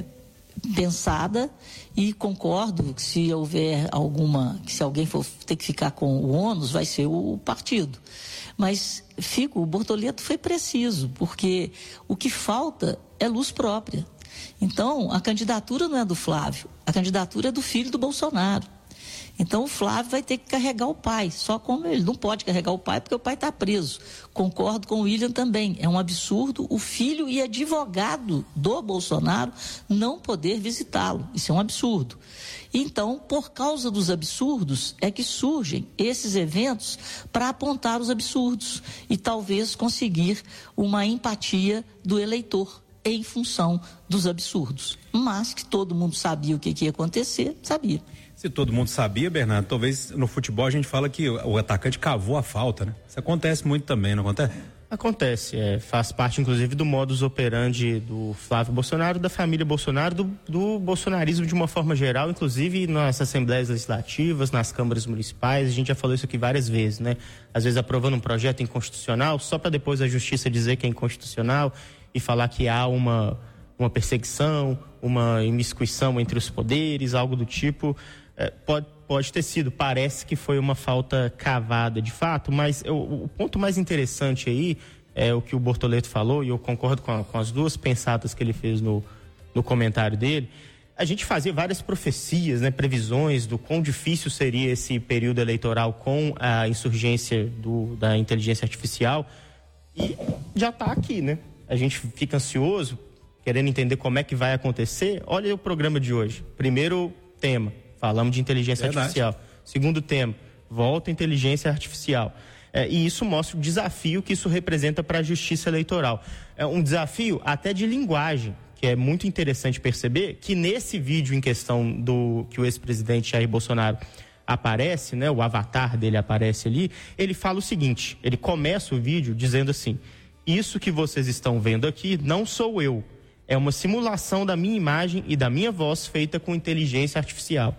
pensada e concordo que se houver alguma, que se alguém for ter que ficar com o ônus, vai ser o partido. Mas, fico, o Bortoleto foi preciso, porque o que falta é luz própria. Então, a candidatura não é do Flávio, a candidatura é do filho do Bolsonaro. Então, o Flávio vai ter que carregar o pai, só como ele não pode carregar o pai, porque o pai está preso. Concordo com o William também, é um absurdo o filho e advogado do Bolsonaro não poder visitá-lo, isso é um absurdo. Então, por causa dos absurdos, é que surgem esses eventos para apontar os absurdos e talvez conseguir uma empatia do eleitor em função dos absurdos. Mas que todo mundo sabia o que, que ia acontecer, sabia. Se todo mundo sabia, Bernardo, talvez no futebol a gente fala que o atacante cavou a falta, né? Isso acontece muito também, não acontece? Acontece, é, faz parte inclusive do modus operandi do Flávio Bolsonaro, da família Bolsonaro, do, do bolsonarismo de uma forma geral, inclusive nas assembleias legislativas, nas câmaras municipais. A gente já falou isso aqui várias vezes, né? Às vezes aprovando um projeto inconstitucional só para depois a justiça dizer que é inconstitucional e falar que há uma, uma perseguição, uma imiscuição entre os poderes, algo do tipo. É, pode, pode ter sido, parece que foi uma falta cavada de fato, mas eu, o ponto mais interessante aí é o que o Bortoleto falou, e eu concordo com, a, com as duas pensadas que ele fez no, no comentário dele. A gente fazia várias profecias, né, previsões do quão difícil seria esse período eleitoral com a insurgência do, da inteligência artificial, e já está aqui, né? A gente fica ansioso, querendo entender como é que vai acontecer. Olha o programa de hoje. Primeiro tema, falamos de inteligência Verdade. artificial. Segundo tema, volta a inteligência artificial. É, e isso mostra o desafio que isso representa para a justiça eleitoral. É um desafio até de linguagem, que é muito interessante perceber que nesse vídeo em questão do que o ex-presidente Jair Bolsonaro aparece, né, o avatar dele aparece ali, ele fala o seguinte, ele começa o vídeo dizendo assim: isso que vocês estão vendo aqui não sou eu, é uma simulação da minha imagem e da minha voz feita com inteligência artificial.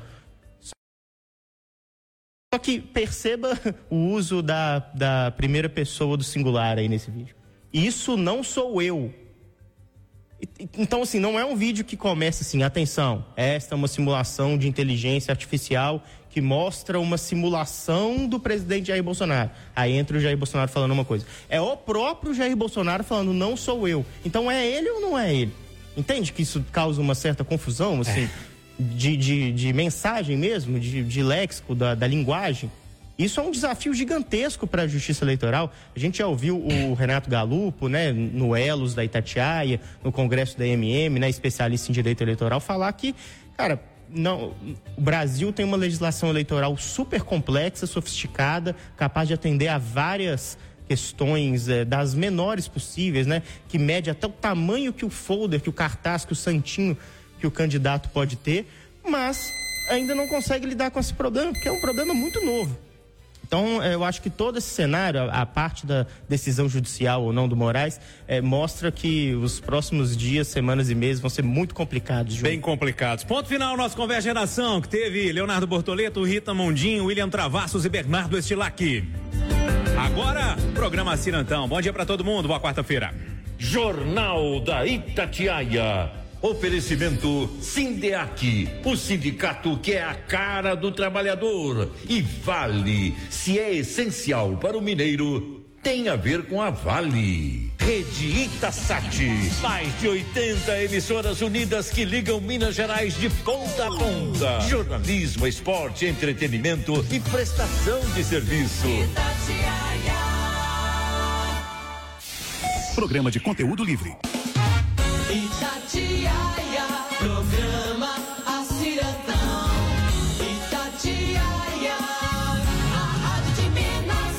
Só que perceba o uso da, da primeira pessoa do singular aí nesse vídeo. Isso não sou eu. Então, assim, não é um vídeo que começa assim, atenção, esta é uma simulação de inteligência artificial que mostra uma simulação do presidente Jair Bolsonaro. Aí entra o Jair Bolsonaro falando uma coisa. É o próprio Jair Bolsonaro falando, não sou eu. Então é ele ou não é ele? Entende que isso causa uma certa confusão, assim, é. de, de, de mensagem mesmo, de, de léxico, da, da linguagem? Isso é um desafio gigantesco para a justiça eleitoral. A gente já ouviu o Renato Galupo, né, no Elos da Itatiaia, no Congresso da M M, né, especialista em direito eleitoral, falar que, cara, não, o Brasil tem uma legislação eleitoral super complexa, sofisticada, capaz de atender a várias questões é, das menores possíveis, né, que mede até o tamanho que o folder, que o cartaz, que o santinho que o candidato pode ter, mas ainda não consegue lidar com esse problema, porque é um problema muito novo. Então, eu acho que todo esse cenário, a, a parte da decisão judicial ou não do Moraes, é, mostra que os próximos dias, semanas e meses vão ser muito complicados. Ju. Bem complicados. Ponto final, nosso Conversa de Redação, que teve Leonardo Bortoleto, Rita Mondinho, William Travassos e Bernardo Estilac. Agora, programa Cirantão. Bom dia para todo mundo, boa quarta-feira. Jornal da Itatiaia. Oferecimento Sindeac, o sindicato que é a cara do trabalhador. E Vale, se é essencial para o mineiro, tem a ver com a Vale. Rede Itasat, mais de oitenta emissoras unidas que ligam Minas Gerais de ponta a ponta. Jornalismo, esporte, entretenimento e prestação de serviço. Itatiaia. Programa de conteúdo livre. Itatiaia, programa Acirantão. Itatiaia, a rádio de Minas.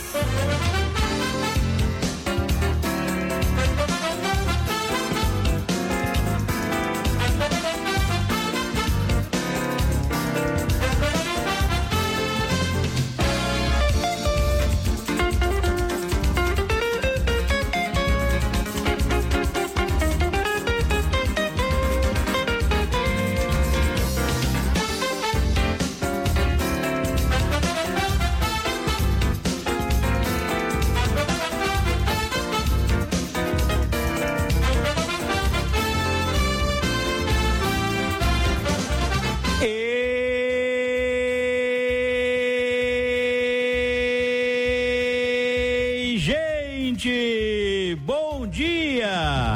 Ei, gente, bom dia!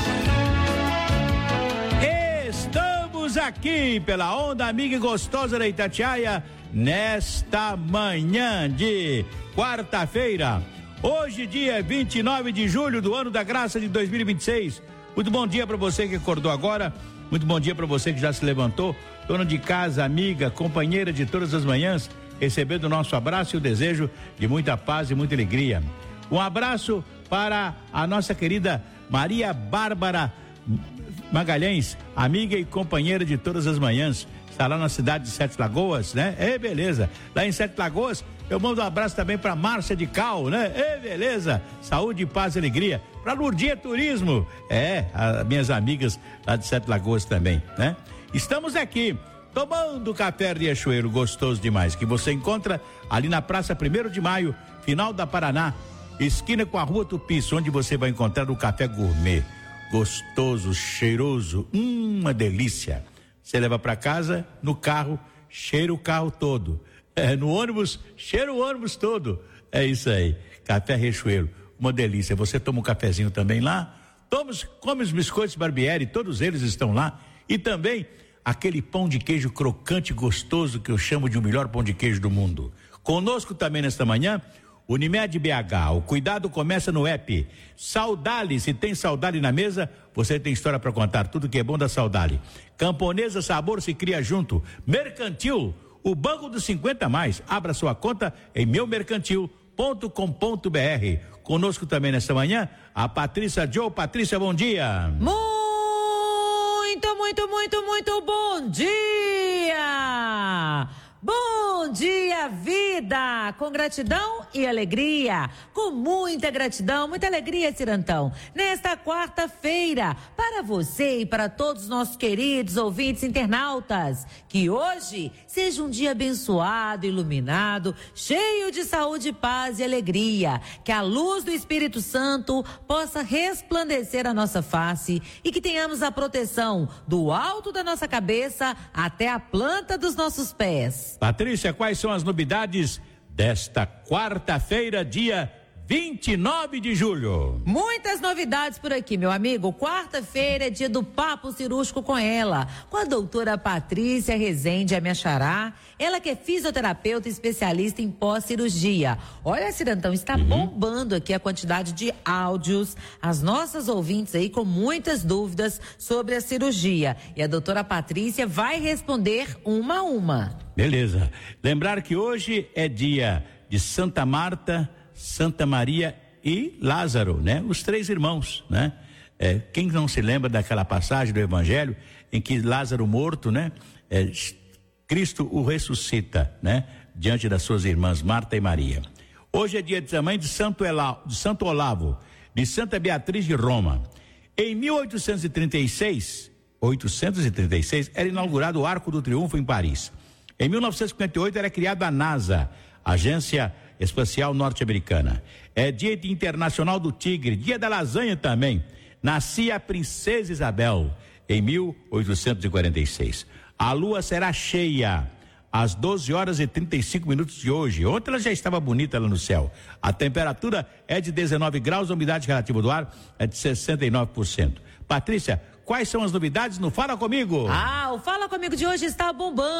Estamos aqui pela onda amiga e gostosa da Itatiaia nesta manhã de quarta-feira. Hoje, dia vinte e nove de julho do ano da graça de dois mil e vinte e seis. Muito bom dia para você que acordou agora. Muito bom dia para você que já se levantou. Dona de casa, amiga, companheira de todas as manhãs, recebendo o nosso abraço e o desejo de muita paz e muita alegria. Um abraço para a nossa querida Maria Bárbara Magalhães, amiga e companheira de todas as manhãs. Está lá na cidade de Sete Lagoas, né? É, beleza. Lá em Sete Lagoas, eu mando um abraço também para Márcia de Cal, né? É, beleza. Saúde, paz e alegria. Para Lourdia Turismo, é, as minhas amigas lá de Sete Lagoas também, né? Estamos aqui tomando café Riachuelo, gostoso demais, que você encontra ali na Praça primeiro de Maio, final da Paraná, esquina com a Rua Tupiço, onde você vai encontrar o café gourmet, gostoso, cheiroso, hum, uma delícia. Você leva para casa, no carro, cheira o carro todo. É, no ônibus, cheira o ônibus todo. É isso aí, café Riachuelo, uma delícia. Você toma um cafezinho também lá, toma, come os biscoitos Barbieri, todos eles estão lá. E também aquele pão de queijo crocante e gostoso que eu chamo de o melhor pão de queijo do mundo. Conosco também nesta manhã, Unimed B H. O cuidado começa no app. Saudale, se tem Saudale na mesa, você tem história para contar. Tudo que é bom da Saudale. Camponesa, sabor se cria junto. Mercantil, o banco dos cinquenta mais. Abra sua conta em meu mercantil ponto com ponto br. Conosco também nesta manhã, a Patrícia Joe. Patrícia, bom dia. Muito, muito, muito, muito bom dia! Bom dia, vida! Com gratidão e alegria, com muita gratidão, muita alegria, Cirantão. Nesta quarta-feira, para você e para todos os nossos queridos ouvintes internautas, que hoje seja um dia abençoado, iluminado, cheio de saúde, paz e alegria, que a luz do Espírito Santo possa resplandecer a nossa face e que tenhamos a proteção do alto da nossa cabeça até a planta dos nossos pés. Patrícia, quais são as novidades desta quarta-feira, dia vinte e nove de julho? Muitas novidades por aqui, meu amigo. Quarta-feira é dia do Papo Cirúrgico com ela, com a doutora Patrícia Rezende Amiachará, ela que é fisioterapeuta e especialista em pós-cirurgia. Olha, Cirantão, está uhum. bombando aqui a quantidade de áudios, as nossas ouvintes aí com muitas dúvidas sobre a cirurgia. E a doutora Patrícia vai responder uma a uma. Beleza. Lembrar que hoje é dia de Santa Marta, Santa Maria e Lázaro, né? Os três irmãos, né? É, quem não se lembra daquela passagem do Evangelho em que Lázaro morto, né? É, Cristo o ressuscita, né? Diante das suas irmãs Marta e Maria. Hoje é dia também de Santo, Elá, de Santo Olavo, de Santa Beatriz de Roma. Em mil oitocentos e trinta e seis, oitocentos e trinta e seis, era inaugurado o Arco do Triunfo em Paris. Em mil novecentos e cinquenta e oito era criada a NASA, Agência Espacial Norte-Americana. É dia internacional do tigre, dia da lasanha também. Nascia a princesa Isabel em mil oitocentos e quarenta e seis. A lua será cheia às doze horas e trinta e cinco minutos de hoje. Ontem ela já estava bonita lá no céu. A temperatura é de dezenove graus, a umidade relativa do ar é de sessenta e nove por cento. Patrícia, quais são as novidades no Fala Comigo? Ah, o Fala Comigo de hoje está bombando.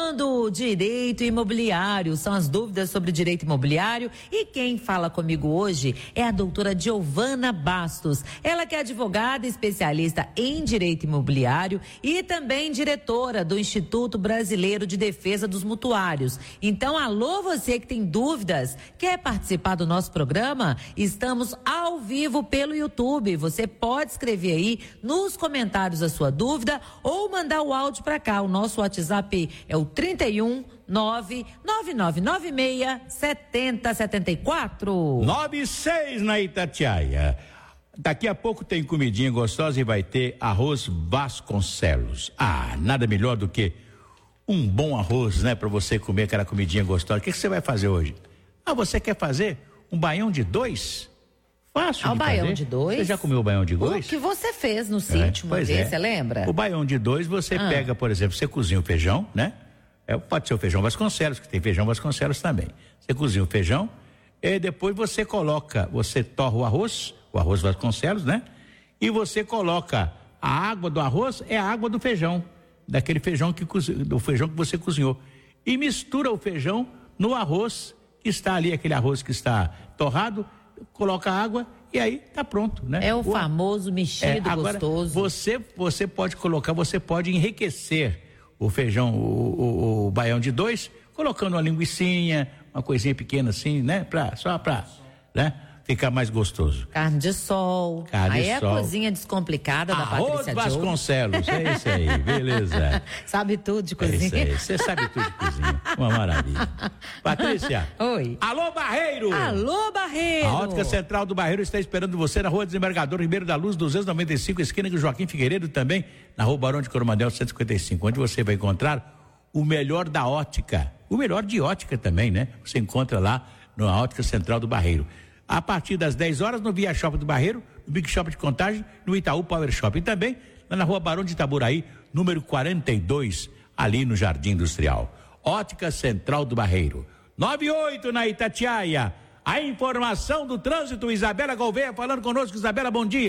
comigo, direito imobiliário. São as dúvidas sobre direito imobiliário. E quem fala comigo hoje é a doutora Giovana Bastos. Ela que é advogada especialista em direito imobiliário e também diretora do Instituto Brasileiro de Defesa dos Mutuários. Então, alô, você que tem dúvidas, quer participar do nosso programa? Estamos ao vivo pelo YouTube. Você pode escrever aí nos comentários a sua dúvida ou mandar o áudio para cá. O nosso WhatsApp é o trinta e um, nove nove nove nove seis, setenta setenta e quatro. nove e seis na Itatiaia. Daqui a pouco tem comidinha gostosa e vai ter arroz Vasconcelos. Ah, nada melhor do que um bom arroz, né? Para você comer aquela comidinha gostosa. O que, que você vai fazer hoje? Ah, você quer fazer um baião de dois? Fácil ah, de o baião fazer. de dois? Você já comeu o baião de dois? O que você fez no sítio, uma pois vez, é. você lembra? O baião de dois, você Ah. pega, por exemplo, você cozinha o feijão, né? É, pode ser o feijão Vasconcelos, que tem feijão Vasconcelos também. Você cozinha o feijão e depois você coloca, você torra o arroz, o arroz Vasconcelos, né? E você coloca a água do arroz, é a água do feijão, daquele feijão que, do feijão que você cozinhou. E mistura o feijão no arroz que está ali, aquele arroz que está torrado, coloca água e aí tá pronto, né? É o, o famoso mexido é, agora, gostoso. Você, você pode colocar, você pode enriquecer o feijão, o, o, o baião de dois, colocando uma linguicinha, uma coisinha pequena assim, né? Pra, só pra, né? Ficar mais gostoso. Carne de sol. Carne aí de é sol. a cozinha descomplicada da Arroz Patrícia Diogo. Vasconcelos, é isso aí, beleza. Sabe tudo de É cozinha. isso aí, você sabe tudo de cozinha, uma maravilha. Patrícia. Oi. Alô, Barreiro. Alô, Barreiro. A Ótica Central do Barreiro está esperando você na Rua Desembargador Ribeiro da Luz, duzentos e noventa e cinco, esquina com Joaquim Figueiredo, também na Rua Barão de Coromandel, cento e cinquenta e cinco, onde você vai encontrar o melhor da ótica, o melhor de ótica também, né? Você encontra lá na Ótica Central do Barreiro. A partir das dez horas no Via Shopping do Barreiro, no Big Shop de Contagem, no Itaú Power Shopping também, lá na Rua Barão de Itaburaí, número quarenta e dois, ali no Jardim Industrial. Ótica Central do Barreiro. nove e oito na Itatiaia. A informação do trânsito, Isabela Gouveia falando conosco. Isabela, bom dia.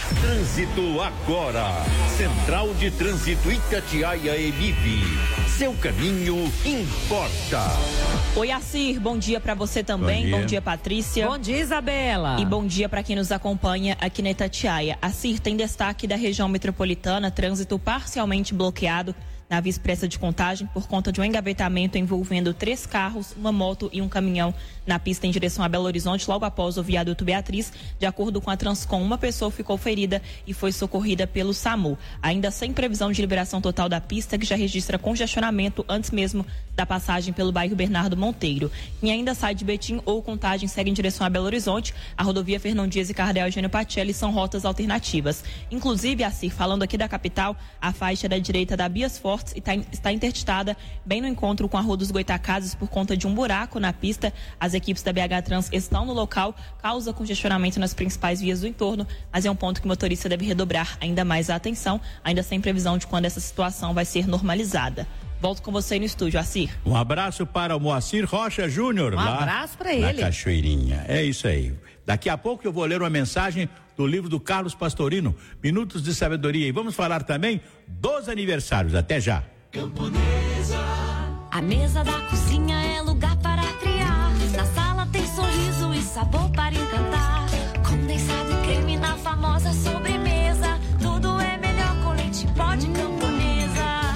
Trânsito agora. Central de Trânsito Itatiaia Emib. Seu caminho importa. Oi, Assir, bom dia pra você também. Bom dia. Bom dia, Patrícia. Bom dia, Isabela. E bom dia pra quem nos acompanha aqui na Itatiaia. Assir, tem destaque da região metropolitana, trânsito parcialmente bloqueado na Via Expressa de Contagem por conta de um engavetamento envolvendo três carros, uma moto e um caminhão na pista em direção a Belo Horizonte, logo após o viaduto Beatriz. De acordo com a Transcom, uma pessoa ficou ferida e foi socorrida pelo SAMU. Ainda sem previsão de liberação total da pista, que já registra congestionamento antes mesmo da passagem pelo bairro Bernardo Monteiro. Quem ainda sai de Betim ou Contagem segue em direção a Belo Horizonte, a rodovia Fernão Dias e Cardeal Eugênio Pacelli são rotas alternativas. Inclusive, Assir, falando aqui da capital, a faixa da direita da Bias Fortes está interditada bem no encontro com a Rua dos Goitacazes por conta de um buraco na pista. As equipes da B H Trans estão no local, causa congestionamento nas principais vias do entorno, mas é um ponto que o motorista deve redobrar ainda mais a atenção, ainda sem previsão de quando essa situação vai ser normalizada. Volto com você no estúdio, Assir. Um abraço para o Moacir Rocha Júnior. Um lá abraço para na ele. Cachoeirinha. É isso aí. Daqui a pouco eu vou ler uma mensagem do livro do Carlos Pastorino, Minutos de Sabedoria. E vamos falar também dos aniversários. Até já. Camponesa. A mesa da cozinha é lugar para criar. Na sala tem sorriso e sabor para encantar. Condensado e creme na famosa sobremesa. Tudo é melhor com leite em pó de Camponesa.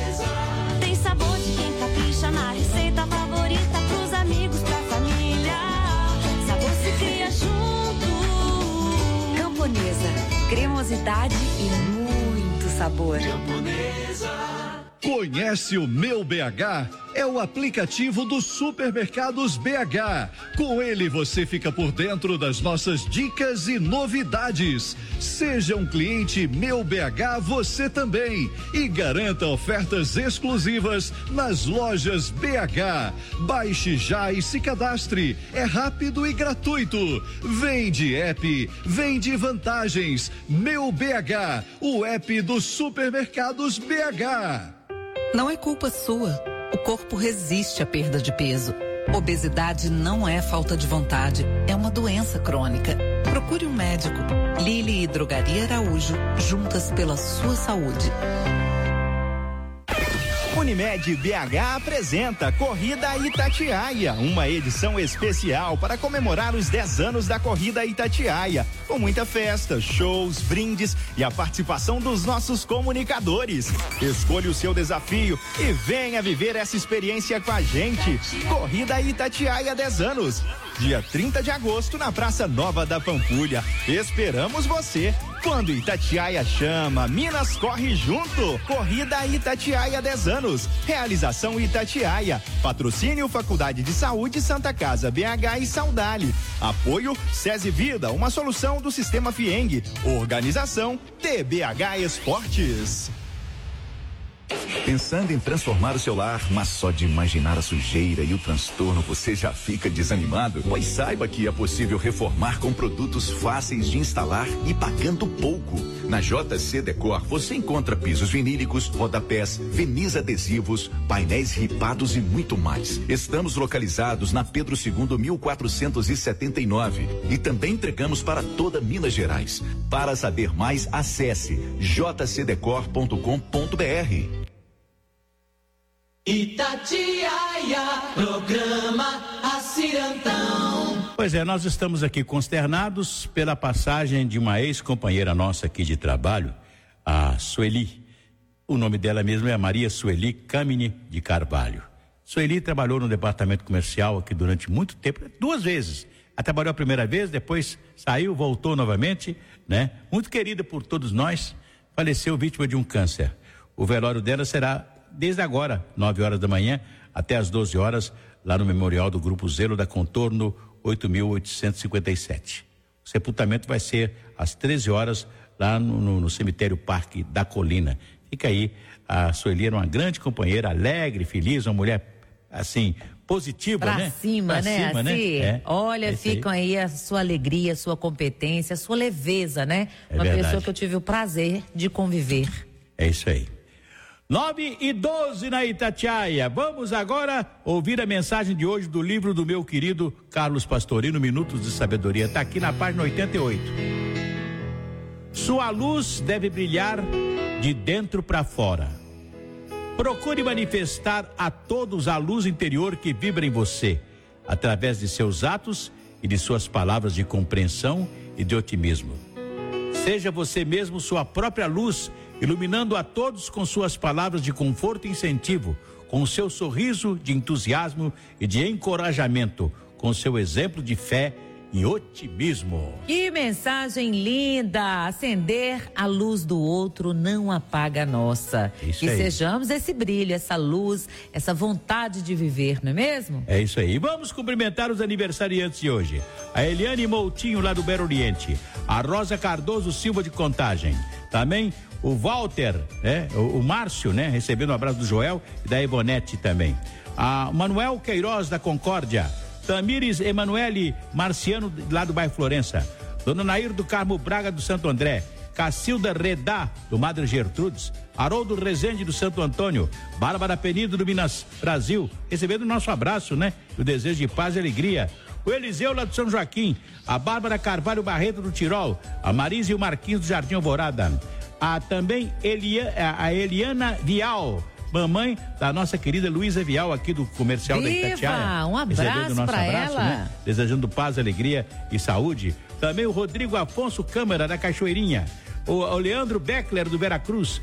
Tem sabor de quem capricha na receita favorita. Pros amigos, pra família. Sabor se cria junto. Camponesa, cremosidade e muito sabor. Conhece o Meu B H? É o aplicativo dos supermercados B H. Com ele você fica por dentro das nossas dicas e novidades. Seja um cliente Meu B H você também e garanta ofertas exclusivas nas lojas B H. Baixe já e se cadastre. É rápido e gratuito. Vem de app, vem de vantagens. Meu B H, o app dos supermercados B H. Não é culpa sua. O corpo resiste à perda de peso. Obesidade não é falta de vontade, é uma doença crônica. Procure um médico. Lili e Drogaria Araújo, juntas pela sua saúde. Unimed B H apresenta Corrida Itatiaia, uma edição especial para comemorar os dez anos da Corrida Itatiaia, com muita festa, shows, brindes e a participação dos nossos comunicadores. Escolha o seu desafio e venha viver essa experiência com a gente. Corrida Itatiaia dez anos, dia trinta de agosto na Praça Nova da Pampulha. Esperamos você. Quando Itatiaia chama, Minas corre junto. Corrida Itatiaia dez anos. Realização Itatiaia. Patrocínio Faculdade de Saúde Santa Casa B H e Saudale. Apoio SESI Vida, uma solução do Sistema Fieng. Organização T B H Esportes. Pensando em transformar o seu lar, mas só de imaginar a sujeira e o transtorno você já fica desanimado? Pois saiba que é possível reformar com produtos fáceis de instalar e pagando pouco. Na J C Decor você encontra pisos vinílicos, rodapés, verniz adesivos, painéis ripados e muito mais. Estamos localizados na Pedro segundo mil quatrocentos e setenta e nove e também entregamos para toda Minas Gerais. Para saber mais, acesse j c decor ponto com ponto b r. Itatiaia, programa Acirantão. Pois é, nós estamos aqui consternados pela passagem de uma ex-companheira nossa aqui de trabalho, a Sueli. O nome dela mesmo é Maria Sueli Camini de Carvalho. Sueli trabalhou no departamento comercial aqui durante muito tempo, duas vezes. Ela trabalhou a primeira vez, depois saiu, voltou novamente, né? Muito querida por todos nós, faleceu vítima de um câncer. O velório dela será desde agora, nove horas da manhã, até às doze horas, lá no memorial do Grupo Zelo da Contorno oito mil oitocentos e cinquenta e sete. O sepultamento vai ser às treze horas, lá no, no, no cemitério Parque da Colina. Fica aí, a Sueli era uma grande companheira, alegre, feliz, uma mulher, assim, positiva, pra né? Cima, pra né? cima, assim, né? É, olha, é ficam aí. aí a sua alegria, a sua competência, a sua leveza, né? É uma verdade. pessoa que eu tive o prazer de conviver. É isso aí. nove e doze na Itatiaia. Vamos agora ouvir a mensagem de hoje do livro do meu querido Carlos Pastorino, Minutos de Sabedoria. Está aqui na página oitenta e oito. Sua luz deve brilhar de dentro para fora. Procure manifestar a todos a luz interior que vibra em você, através de seus atos e de suas palavras de compreensão e de otimismo. Seja você mesmo sua própria luz, iluminando a todos com suas palavras de conforto e incentivo, com o seu sorriso de entusiasmo e de encorajamento, com seu exemplo de fé e otimismo. Que mensagem linda! Acender a luz do outro não apaga a nossa. Isso que aí. sejamos esse brilho, essa luz, essa vontade de viver, não é mesmo? É isso aí. Vamos cumprimentar os aniversariantes de hoje. A Eliane Moutinho, lá do Belo Oriente. A Rosa Cardoso Silva de Contagem. Também o Walter, né? O, o Márcio, né? Recebendo um abraço do Joel e da Ivonete também. A Manuel Queiroz da Concórdia. Tamires Emanuele Marciano, lá do bairro Florença. Dona Nair do Carmo Braga do Santo André. Cacilda Redá, do Madre Gertrudes. Haroldo Rezende do Santo Antônio. Bárbara Penido do Minas Brasil. Recebendo o nosso abraço, né? O desejo de paz e alegria. O Eliseu lá do São Joaquim. A Bárbara Carvalho Barreto do Tirol. A Marisa e o Marquinhos do Jardim Alvorada. A também Elia, a Eliana Vial, mamãe da nossa querida Luísa Vial, aqui do comercial Viva! da Itatiaia. Um abraço Recebendo o nosso pra abraço, ela. né? Desejando paz, alegria e saúde. Também o Rodrigo Afonso Câmara da Cachoeirinha. O, o Leandro Beckler do Veracruz.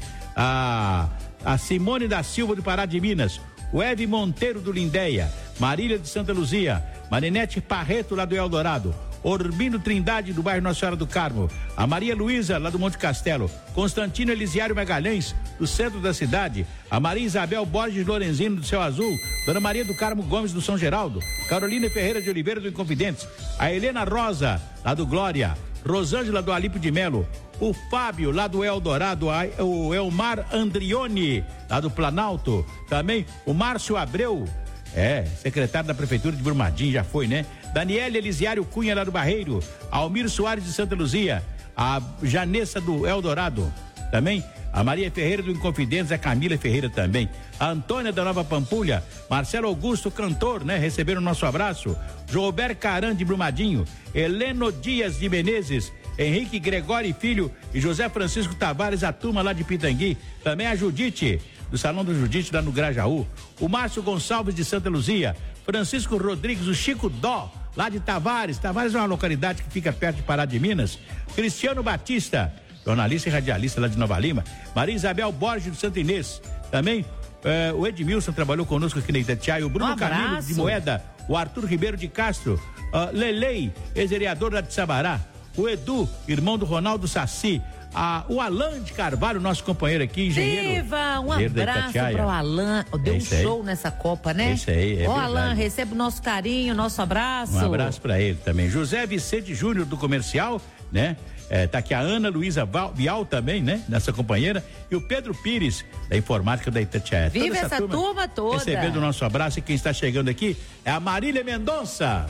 A, a Simone da Silva do Pará de Minas. O Eve Monteiro do Lindéia. Marília de Santa Luzia. Marinete Parreto lá do Eldorado. Orbino Trindade, do bairro Nossa Senhora do Carmo. A Maria Luísa, lá do Monte Castelo. Constantino Elisiário Magalhães, do centro da cidade. A Maria Isabel Borges Lorenzino, do Céu Azul. Dona Maria do Carmo Gomes, do São Geraldo. Carolina Ferreira de Oliveira, do Inconfidentes. A Helena Rosa, lá do Glória. Rosângela do Alípio de Melo. O Fábio, lá do Eldorado. A, o Elmar Andrione, lá do Planalto. Também o Márcio Abreu. É, secretário da Prefeitura de Brumadinho, já foi, né? Daniela Elisiário Cunha, lá do Barreiro. Almir Soares de Santa Luzia. A Janessa do Eldorado. Também a Maria Ferreira do Inconfidentes, a Camila Ferreira também. A Antônia da Nova Pampulha. Marcelo Augusto, cantor, né? Receberam o nosso abraço. Joelber Caran de Brumadinho. Heleno Dias de Menezes. Henrique Gregório Filho e José Francisco Tavares, a turma lá de Pitangui. Também a Judite do Salão do Judite lá no Grajaú. O Márcio Gonçalves de Santa Luzia. Francisco Rodrigues, o Chico Dó, lá de Tavares. Tavares é uma localidade que fica perto de Pará de Minas. Cristiano Batista, jornalista e radialista lá de Nova Lima. Maria Isabel Borges do Santa Inês. Também eh, o Edmilson trabalhou conosco aqui na Itatiaia. O Bruno Um Camilo de Moeda. O Arthur Ribeiro de Castro. Uh, Lelei, ex-vereador lá de Sabará. O Edu, irmão do Ronaldo Saci. Ah, o Alan de Carvalho, nosso companheiro aqui, engenheiro. Viva! Um engenheiro abraço para o Alan. Deu É um isso aí. show nessa Copa, né? Isso aí, é Ô, verdade. Alan, receba o nosso carinho, nosso abraço. Um abraço para ele também. José Vicente Júnior do Comercial, né? É, tá aqui a Ana Luísa Vial também, né? Nossa companheira. E o Pedro Pires, da Informática da Itatiaia. Viva Toda essa, turma, turma toda. Recebendo o nosso abraço, e quem está chegando aqui é a Marília Mendonça.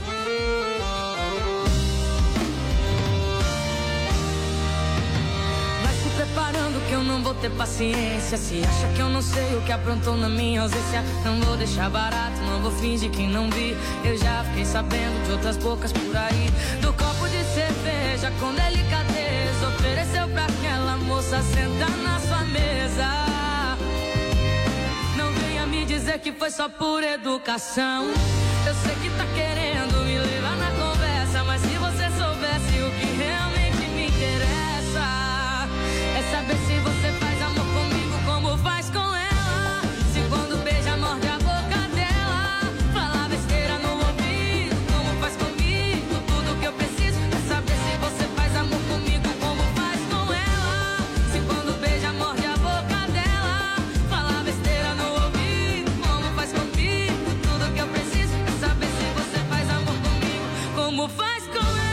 Preparando que eu não vou ter paciência. Se acha que eu não sei o que aprontou na minha ausência, não vou deixar barato, não vou fingir que não vi. Eu já fiquei sabendo de outras bocas por aí. Do copo de cerveja com delicadeza, ofereceu pra aquela moça sentar na sua mesa. Não venha me dizer que foi só por educação. Eu sei que tá querendo me levar na conversa, mas se você soubesse o que realmente me interessa, é saber se você faz amor comigo como faz com ela. Se quando beija, morde a boca dela. Fala besteira no ouvido, como faz comigo. Tudo que eu preciso é saber se você faz amor comigo como faz com ela. Se quando beija, morde a boca dela. Fala besteira no ouvido, como faz comigo. Tudo que eu preciso é saber se você faz amor comigo como faz com ela.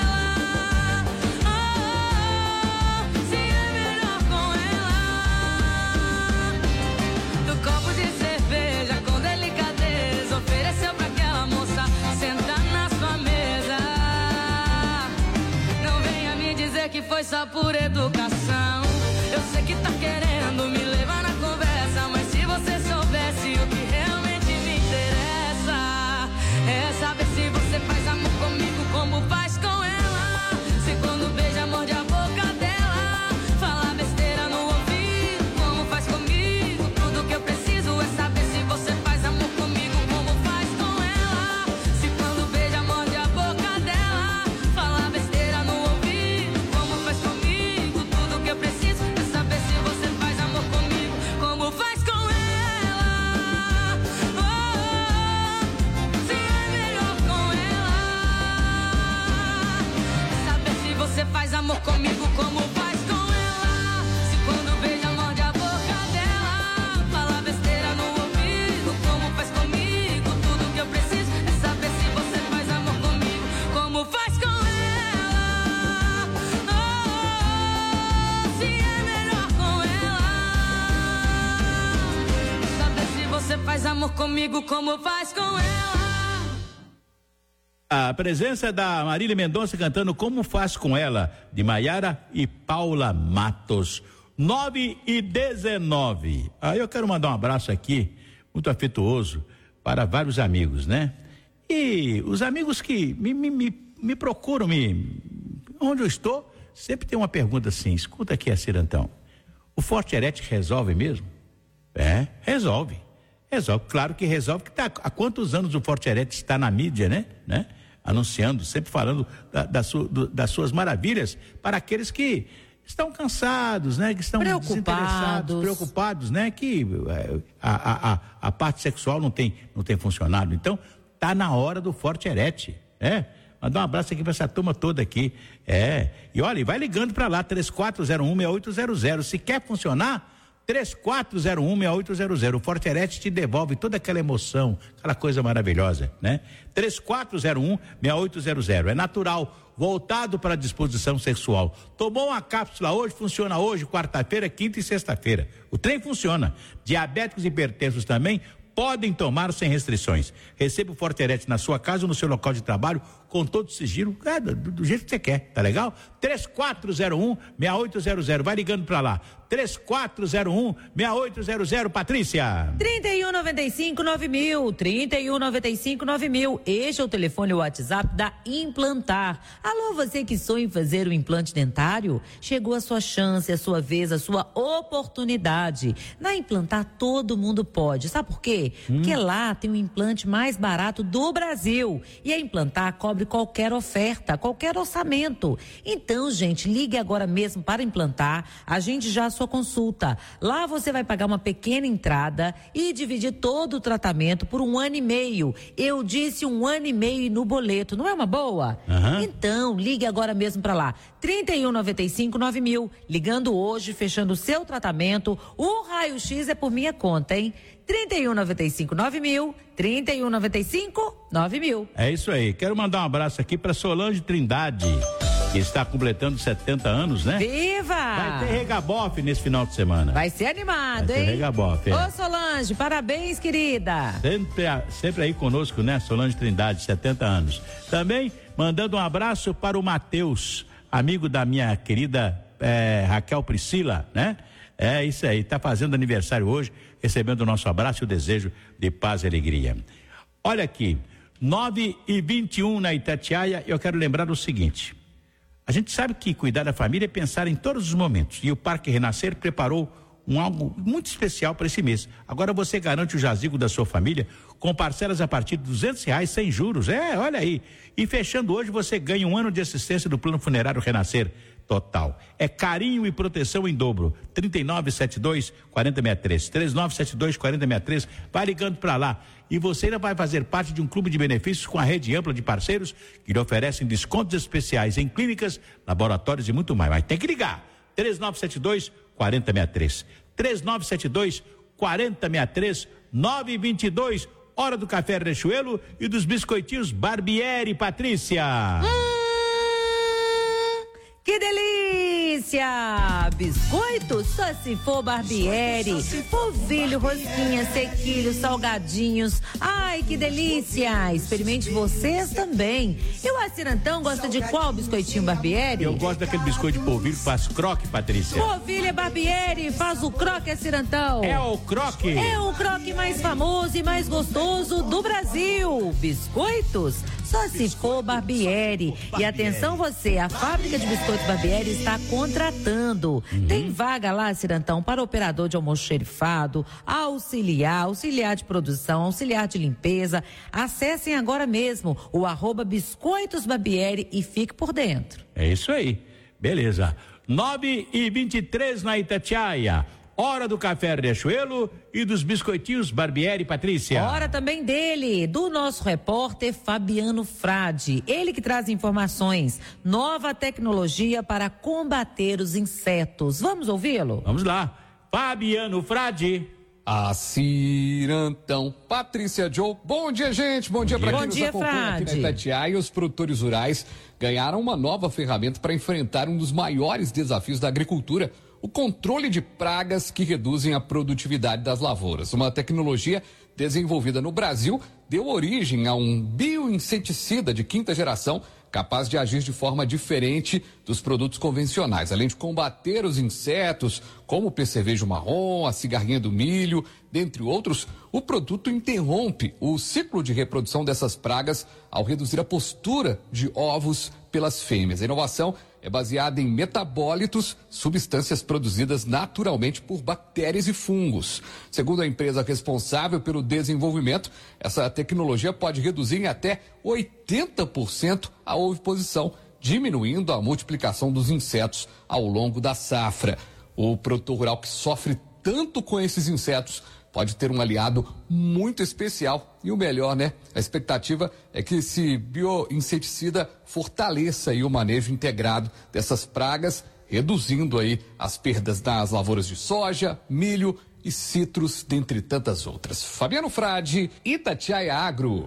Que foi só por educação. Eu sei que tá querendo me levar na conversa, mas se você soubesse o que realmente me interessa, é saber se você faz amor comigo como faz com ela. Se quando beija, morde a boca dela. Fala besteira no ouvido, como faz comigo. Tudo que eu preciso é saber se você faz amor comigo como faz com ela. Se quando beija, morde a boca dela. Fala besteira no ouvido, comigo, tudo que eu preciso é saber se você faz amor comigo como faz com ela. Oh, oh, se é melhor com ela. Saber se você faz amor comigo como faz com ela. Se quando beija, morde a boca dela. Fala besteira no ouvido, como faz comigo. Tudo que eu preciso é saber se você faz amor comigo como faz com ela. Você faz amor comigo como faz com ela. A presença da Marília Mendonça cantando Como Faz Com Ela, de Maiara e Paula Matos. nove e dezenove. Aí eu quero mandar um abraço aqui, muito afetuoso, para vários amigos, né? E os amigos que me, me, me, me procuram, me, onde eu estou, sempre tem uma pergunta assim: escuta aqui, Cirantão, o Forte Herete resolve mesmo? É, resolve. Resolve, claro que resolve, que tá, há quantos anos o Forte Herete está na mídia, né? né? Anunciando, sempre falando da, da su, do, das suas maravilhas para aqueles que estão cansados, né? Que estão desinteressados, preocupados, né? Que a, a, a, a parte sexual não tem, não tem funcionado. Então, tá na hora do Forte Herete, né? Mandar um abraço aqui para essa turma toda aqui. É, e olha, vai ligando para lá, três quatro zero um, seis oito zero zero. Se quer funcionar, três quatro zero um, seis oito zero zero. O Forte Herete te devolve toda aquela emoção, aquela coisa maravilhosa, né? três quatro zero um, seis oito zero zero. É natural, voltado para a disposição sexual. Tomou uma cápsula hoje, funciona hoje, quarta-feira, quinta e sexta-feira. O trem funciona. Diabéticos e hipertensos também podem tomar sem restrições. Receba o Forte Herete na sua casa ou no seu local de trabalho com todo o sigilo, é, do, do jeito que você quer, tá legal? três quatro zero um, seis oito zero zero. Vai ligando para lá. três quatro zero um, seis oito zero zero, Patrícia. trinta e um, noventa e cinco, nove mil, trinta e um, noventa e cinco, nove mil. Este é o telefone e o WhatsApp da Implantar. Alô, você que sonha em fazer o implante dentário? Chegou a sua chance, a sua vez, a sua oportunidade. Na Implantar todo mundo pode. Sabe por quê? Hum. Porque lá tem o implante mais barato do Brasil. E a Implantar cobre qualquer oferta, qualquer orçamento. Então, gente, ligue agora mesmo para Implantar. A gente já sua consulta. Lá você vai pagar uma pequena entrada e dividir todo o tratamento por um ano e meio. Eu disse um ano e meio no boleto. Não é uma boa? Uhum. Então, ligue agora mesmo para lá. trinta e um, noventa e cinco, nove mil. Ligando hoje, fechando o seu tratamento. O raio-x é por minha conta, hein? trinta e um, noventa e cinco, nove mil. trinta e um, noventa e cinco, nove mil. É isso aí. Quero mandar um abraço aqui para Solange Trindade, que está completando setenta anos, né? Viva! Vai ter regabofe nesse final de semana. Vai ser animado, Vai ter hein? regabofe. É. Ô, Solange, parabéns, querida. Sempre, sempre aí conosco, né? Solange Trindade, setenta anos. Também mandando um abraço para o Matheus, amigo da minha querida é, Raquel Priscila, né? É isso aí, tá fazendo aniversário hoje, recebendo o nosso abraço e o desejo de paz e alegria. Olha aqui, nove e vinte e um na Itatiaia, eu quero lembrar o seguinte: a gente sabe que cuidar da família é pensar em todos os momentos, e o Parque Renascer preparou um algo muito especial para esse mês. Agora você garante o jazigo da sua família com parcelas a partir de duzentos reais sem juros. É, olha aí. E fechando hoje você ganha um ano de assistência do Plano Funerário Renascer Total. É carinho e proteção em dobro. trinta e nove, setenta e dois, quarenta e sessenta e três. trinta e nove, setenta e dois, quarenta e sessenta e três. Vai ligando para lá. E você ainda vai fazer parte de um clube de benefícios com a rede ampla de parceiros que lhe oferecem descontos especiais em clínicas, laboratórios e muito mais. Mas tem que ligar. trinta e nove, setenta e dois, quarenta e sessenta e três. trinta e nove, setenta e dois, quarenta e sessenta e três. nove e vinte e dois. Hora do café Riachuelo e dos biscoitinhos Barbieri, Patrícia. Hum. Que delícia! Biscoito só se for Barbieri. Polvilho, rosquinha, sequilho, salgadinhos. Ai, que delícia! Experimente vocês também. E o Acirantão gosta de qual biscoitinho Barbieri? Eu gosto daquele biscoito de polvilho que faz croque, Patrícia. Polvilho é Barbieri, faz o croque Acirantão. É o croque. É o croque mais famoso e mais gostoso do Brasil. Biscoitos só se for Barbieri. E atenção você, a fábrica de biscoitos Barbieri está contratando. Uhum. Tem vaga lá, Cirantão, para operador de almoxerifado, auxiliar, auxiliar de produção, auxiliar de limpeza. Acessem agora mesmo o arroba Biscoitos Barbieri e fique por dentro. É isso aí. Beleza. nove e vinte e três na Itatiaia. Hora do café Riachuelo e dos biscoitinhos Barbieri, Patrícia. Hora também dele, do nosso repórter Fabiano Frade. Ele que traz informações, nova tecnologia para combater os insetos. Vamos ouvi-lo? Vamos lá. Fabiano Frade. Acirantão. Patrícia Joe. Bom dia, gente. Bom, Bom dia, dia. para quem nos acompanha Frade. Aqui na Itatiaia. Os produtores rurais ganharam uma nova ferramenta para enfrentar um dos maiores desafios da agricultura: o controle de pragas que reduzem a produtividade das lavouras. Uma tecnologia desenvolvida no Brasil deu origem a um bioinseticida de quinta geração capaz de agir de forma diferente dos produtos convencionais. Além de combater os insetos, como o percevejo marrom, a cigarrinha do milho, dentre outros, o produto interrompe o ciclo de reprodução dessas pragas ao reduzir a postura de ovos pelas fêmeas. A inovação é baseada em metabólitos, substâncias produzidas naturalmente por bactérias e fungos. Segundo a empresa responsável pelo desenvolvimento, essa tecnologia pode reduzir em até oitenta por cento a oviposição, diminuindo a multiplicação dos insetos ao longo da safra. O produtor rural que sofre tanto com esses insetos pode ter um aliado muito especial. E o melhor, né? A expectativa é que esse bioinseticida fortaleça aí o manejo integrado dessas pragas, reduzindo aí as perdas nas lavouras de soja, milho e citros, dentre tantas outras. Fabiano Frade, Itatiaia Agro.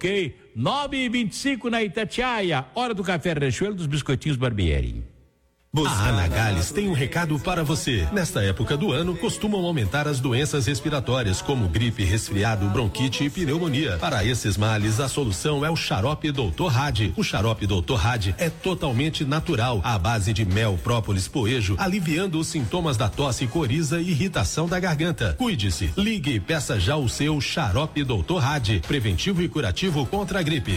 Ok, nove e vinte e cinco na Itatiaia. Hora do café Riachuelo dos biscoitinhos Barbieri. A Anagales tem um recado para você. Nesta época do ano, costumam aumentar as doenças respiratórias, como gripe, resfriado, bronquite e pneumonia. Para esses males, a solução é o xarope doutor Hadi. O xarope doutor Hadi é totalmente natural, à base de mel, própolis, poejo, aliviando os sintomas da tosse, coriza e irritação da garganta. Cuide-se, ligue e peça já o seu xarope doutor Hadi, preventivo e curativo contra a gripe.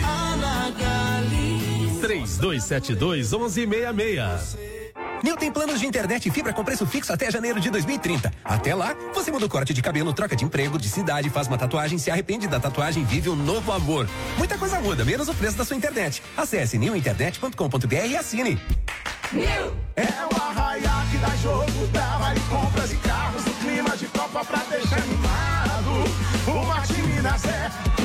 três dois sete dois, um um seis seis. Nil tem planos de internet e fibra com preço fixo até janeiro de dois mil e trinta. Até lá, você muda o corte de cabelo, troca de emprego, de cidade, faz uma tatuagem, se arrepende da tatuagem e vive um novo amor. Muita coisa muda, menos o preço da sua internet. Acesse nil internet ponto com ponto b r e assine. Nil é o arraia que dá jogo, dá vale compras e carros no clima de Copa pra deixar animado. O Martim Minas é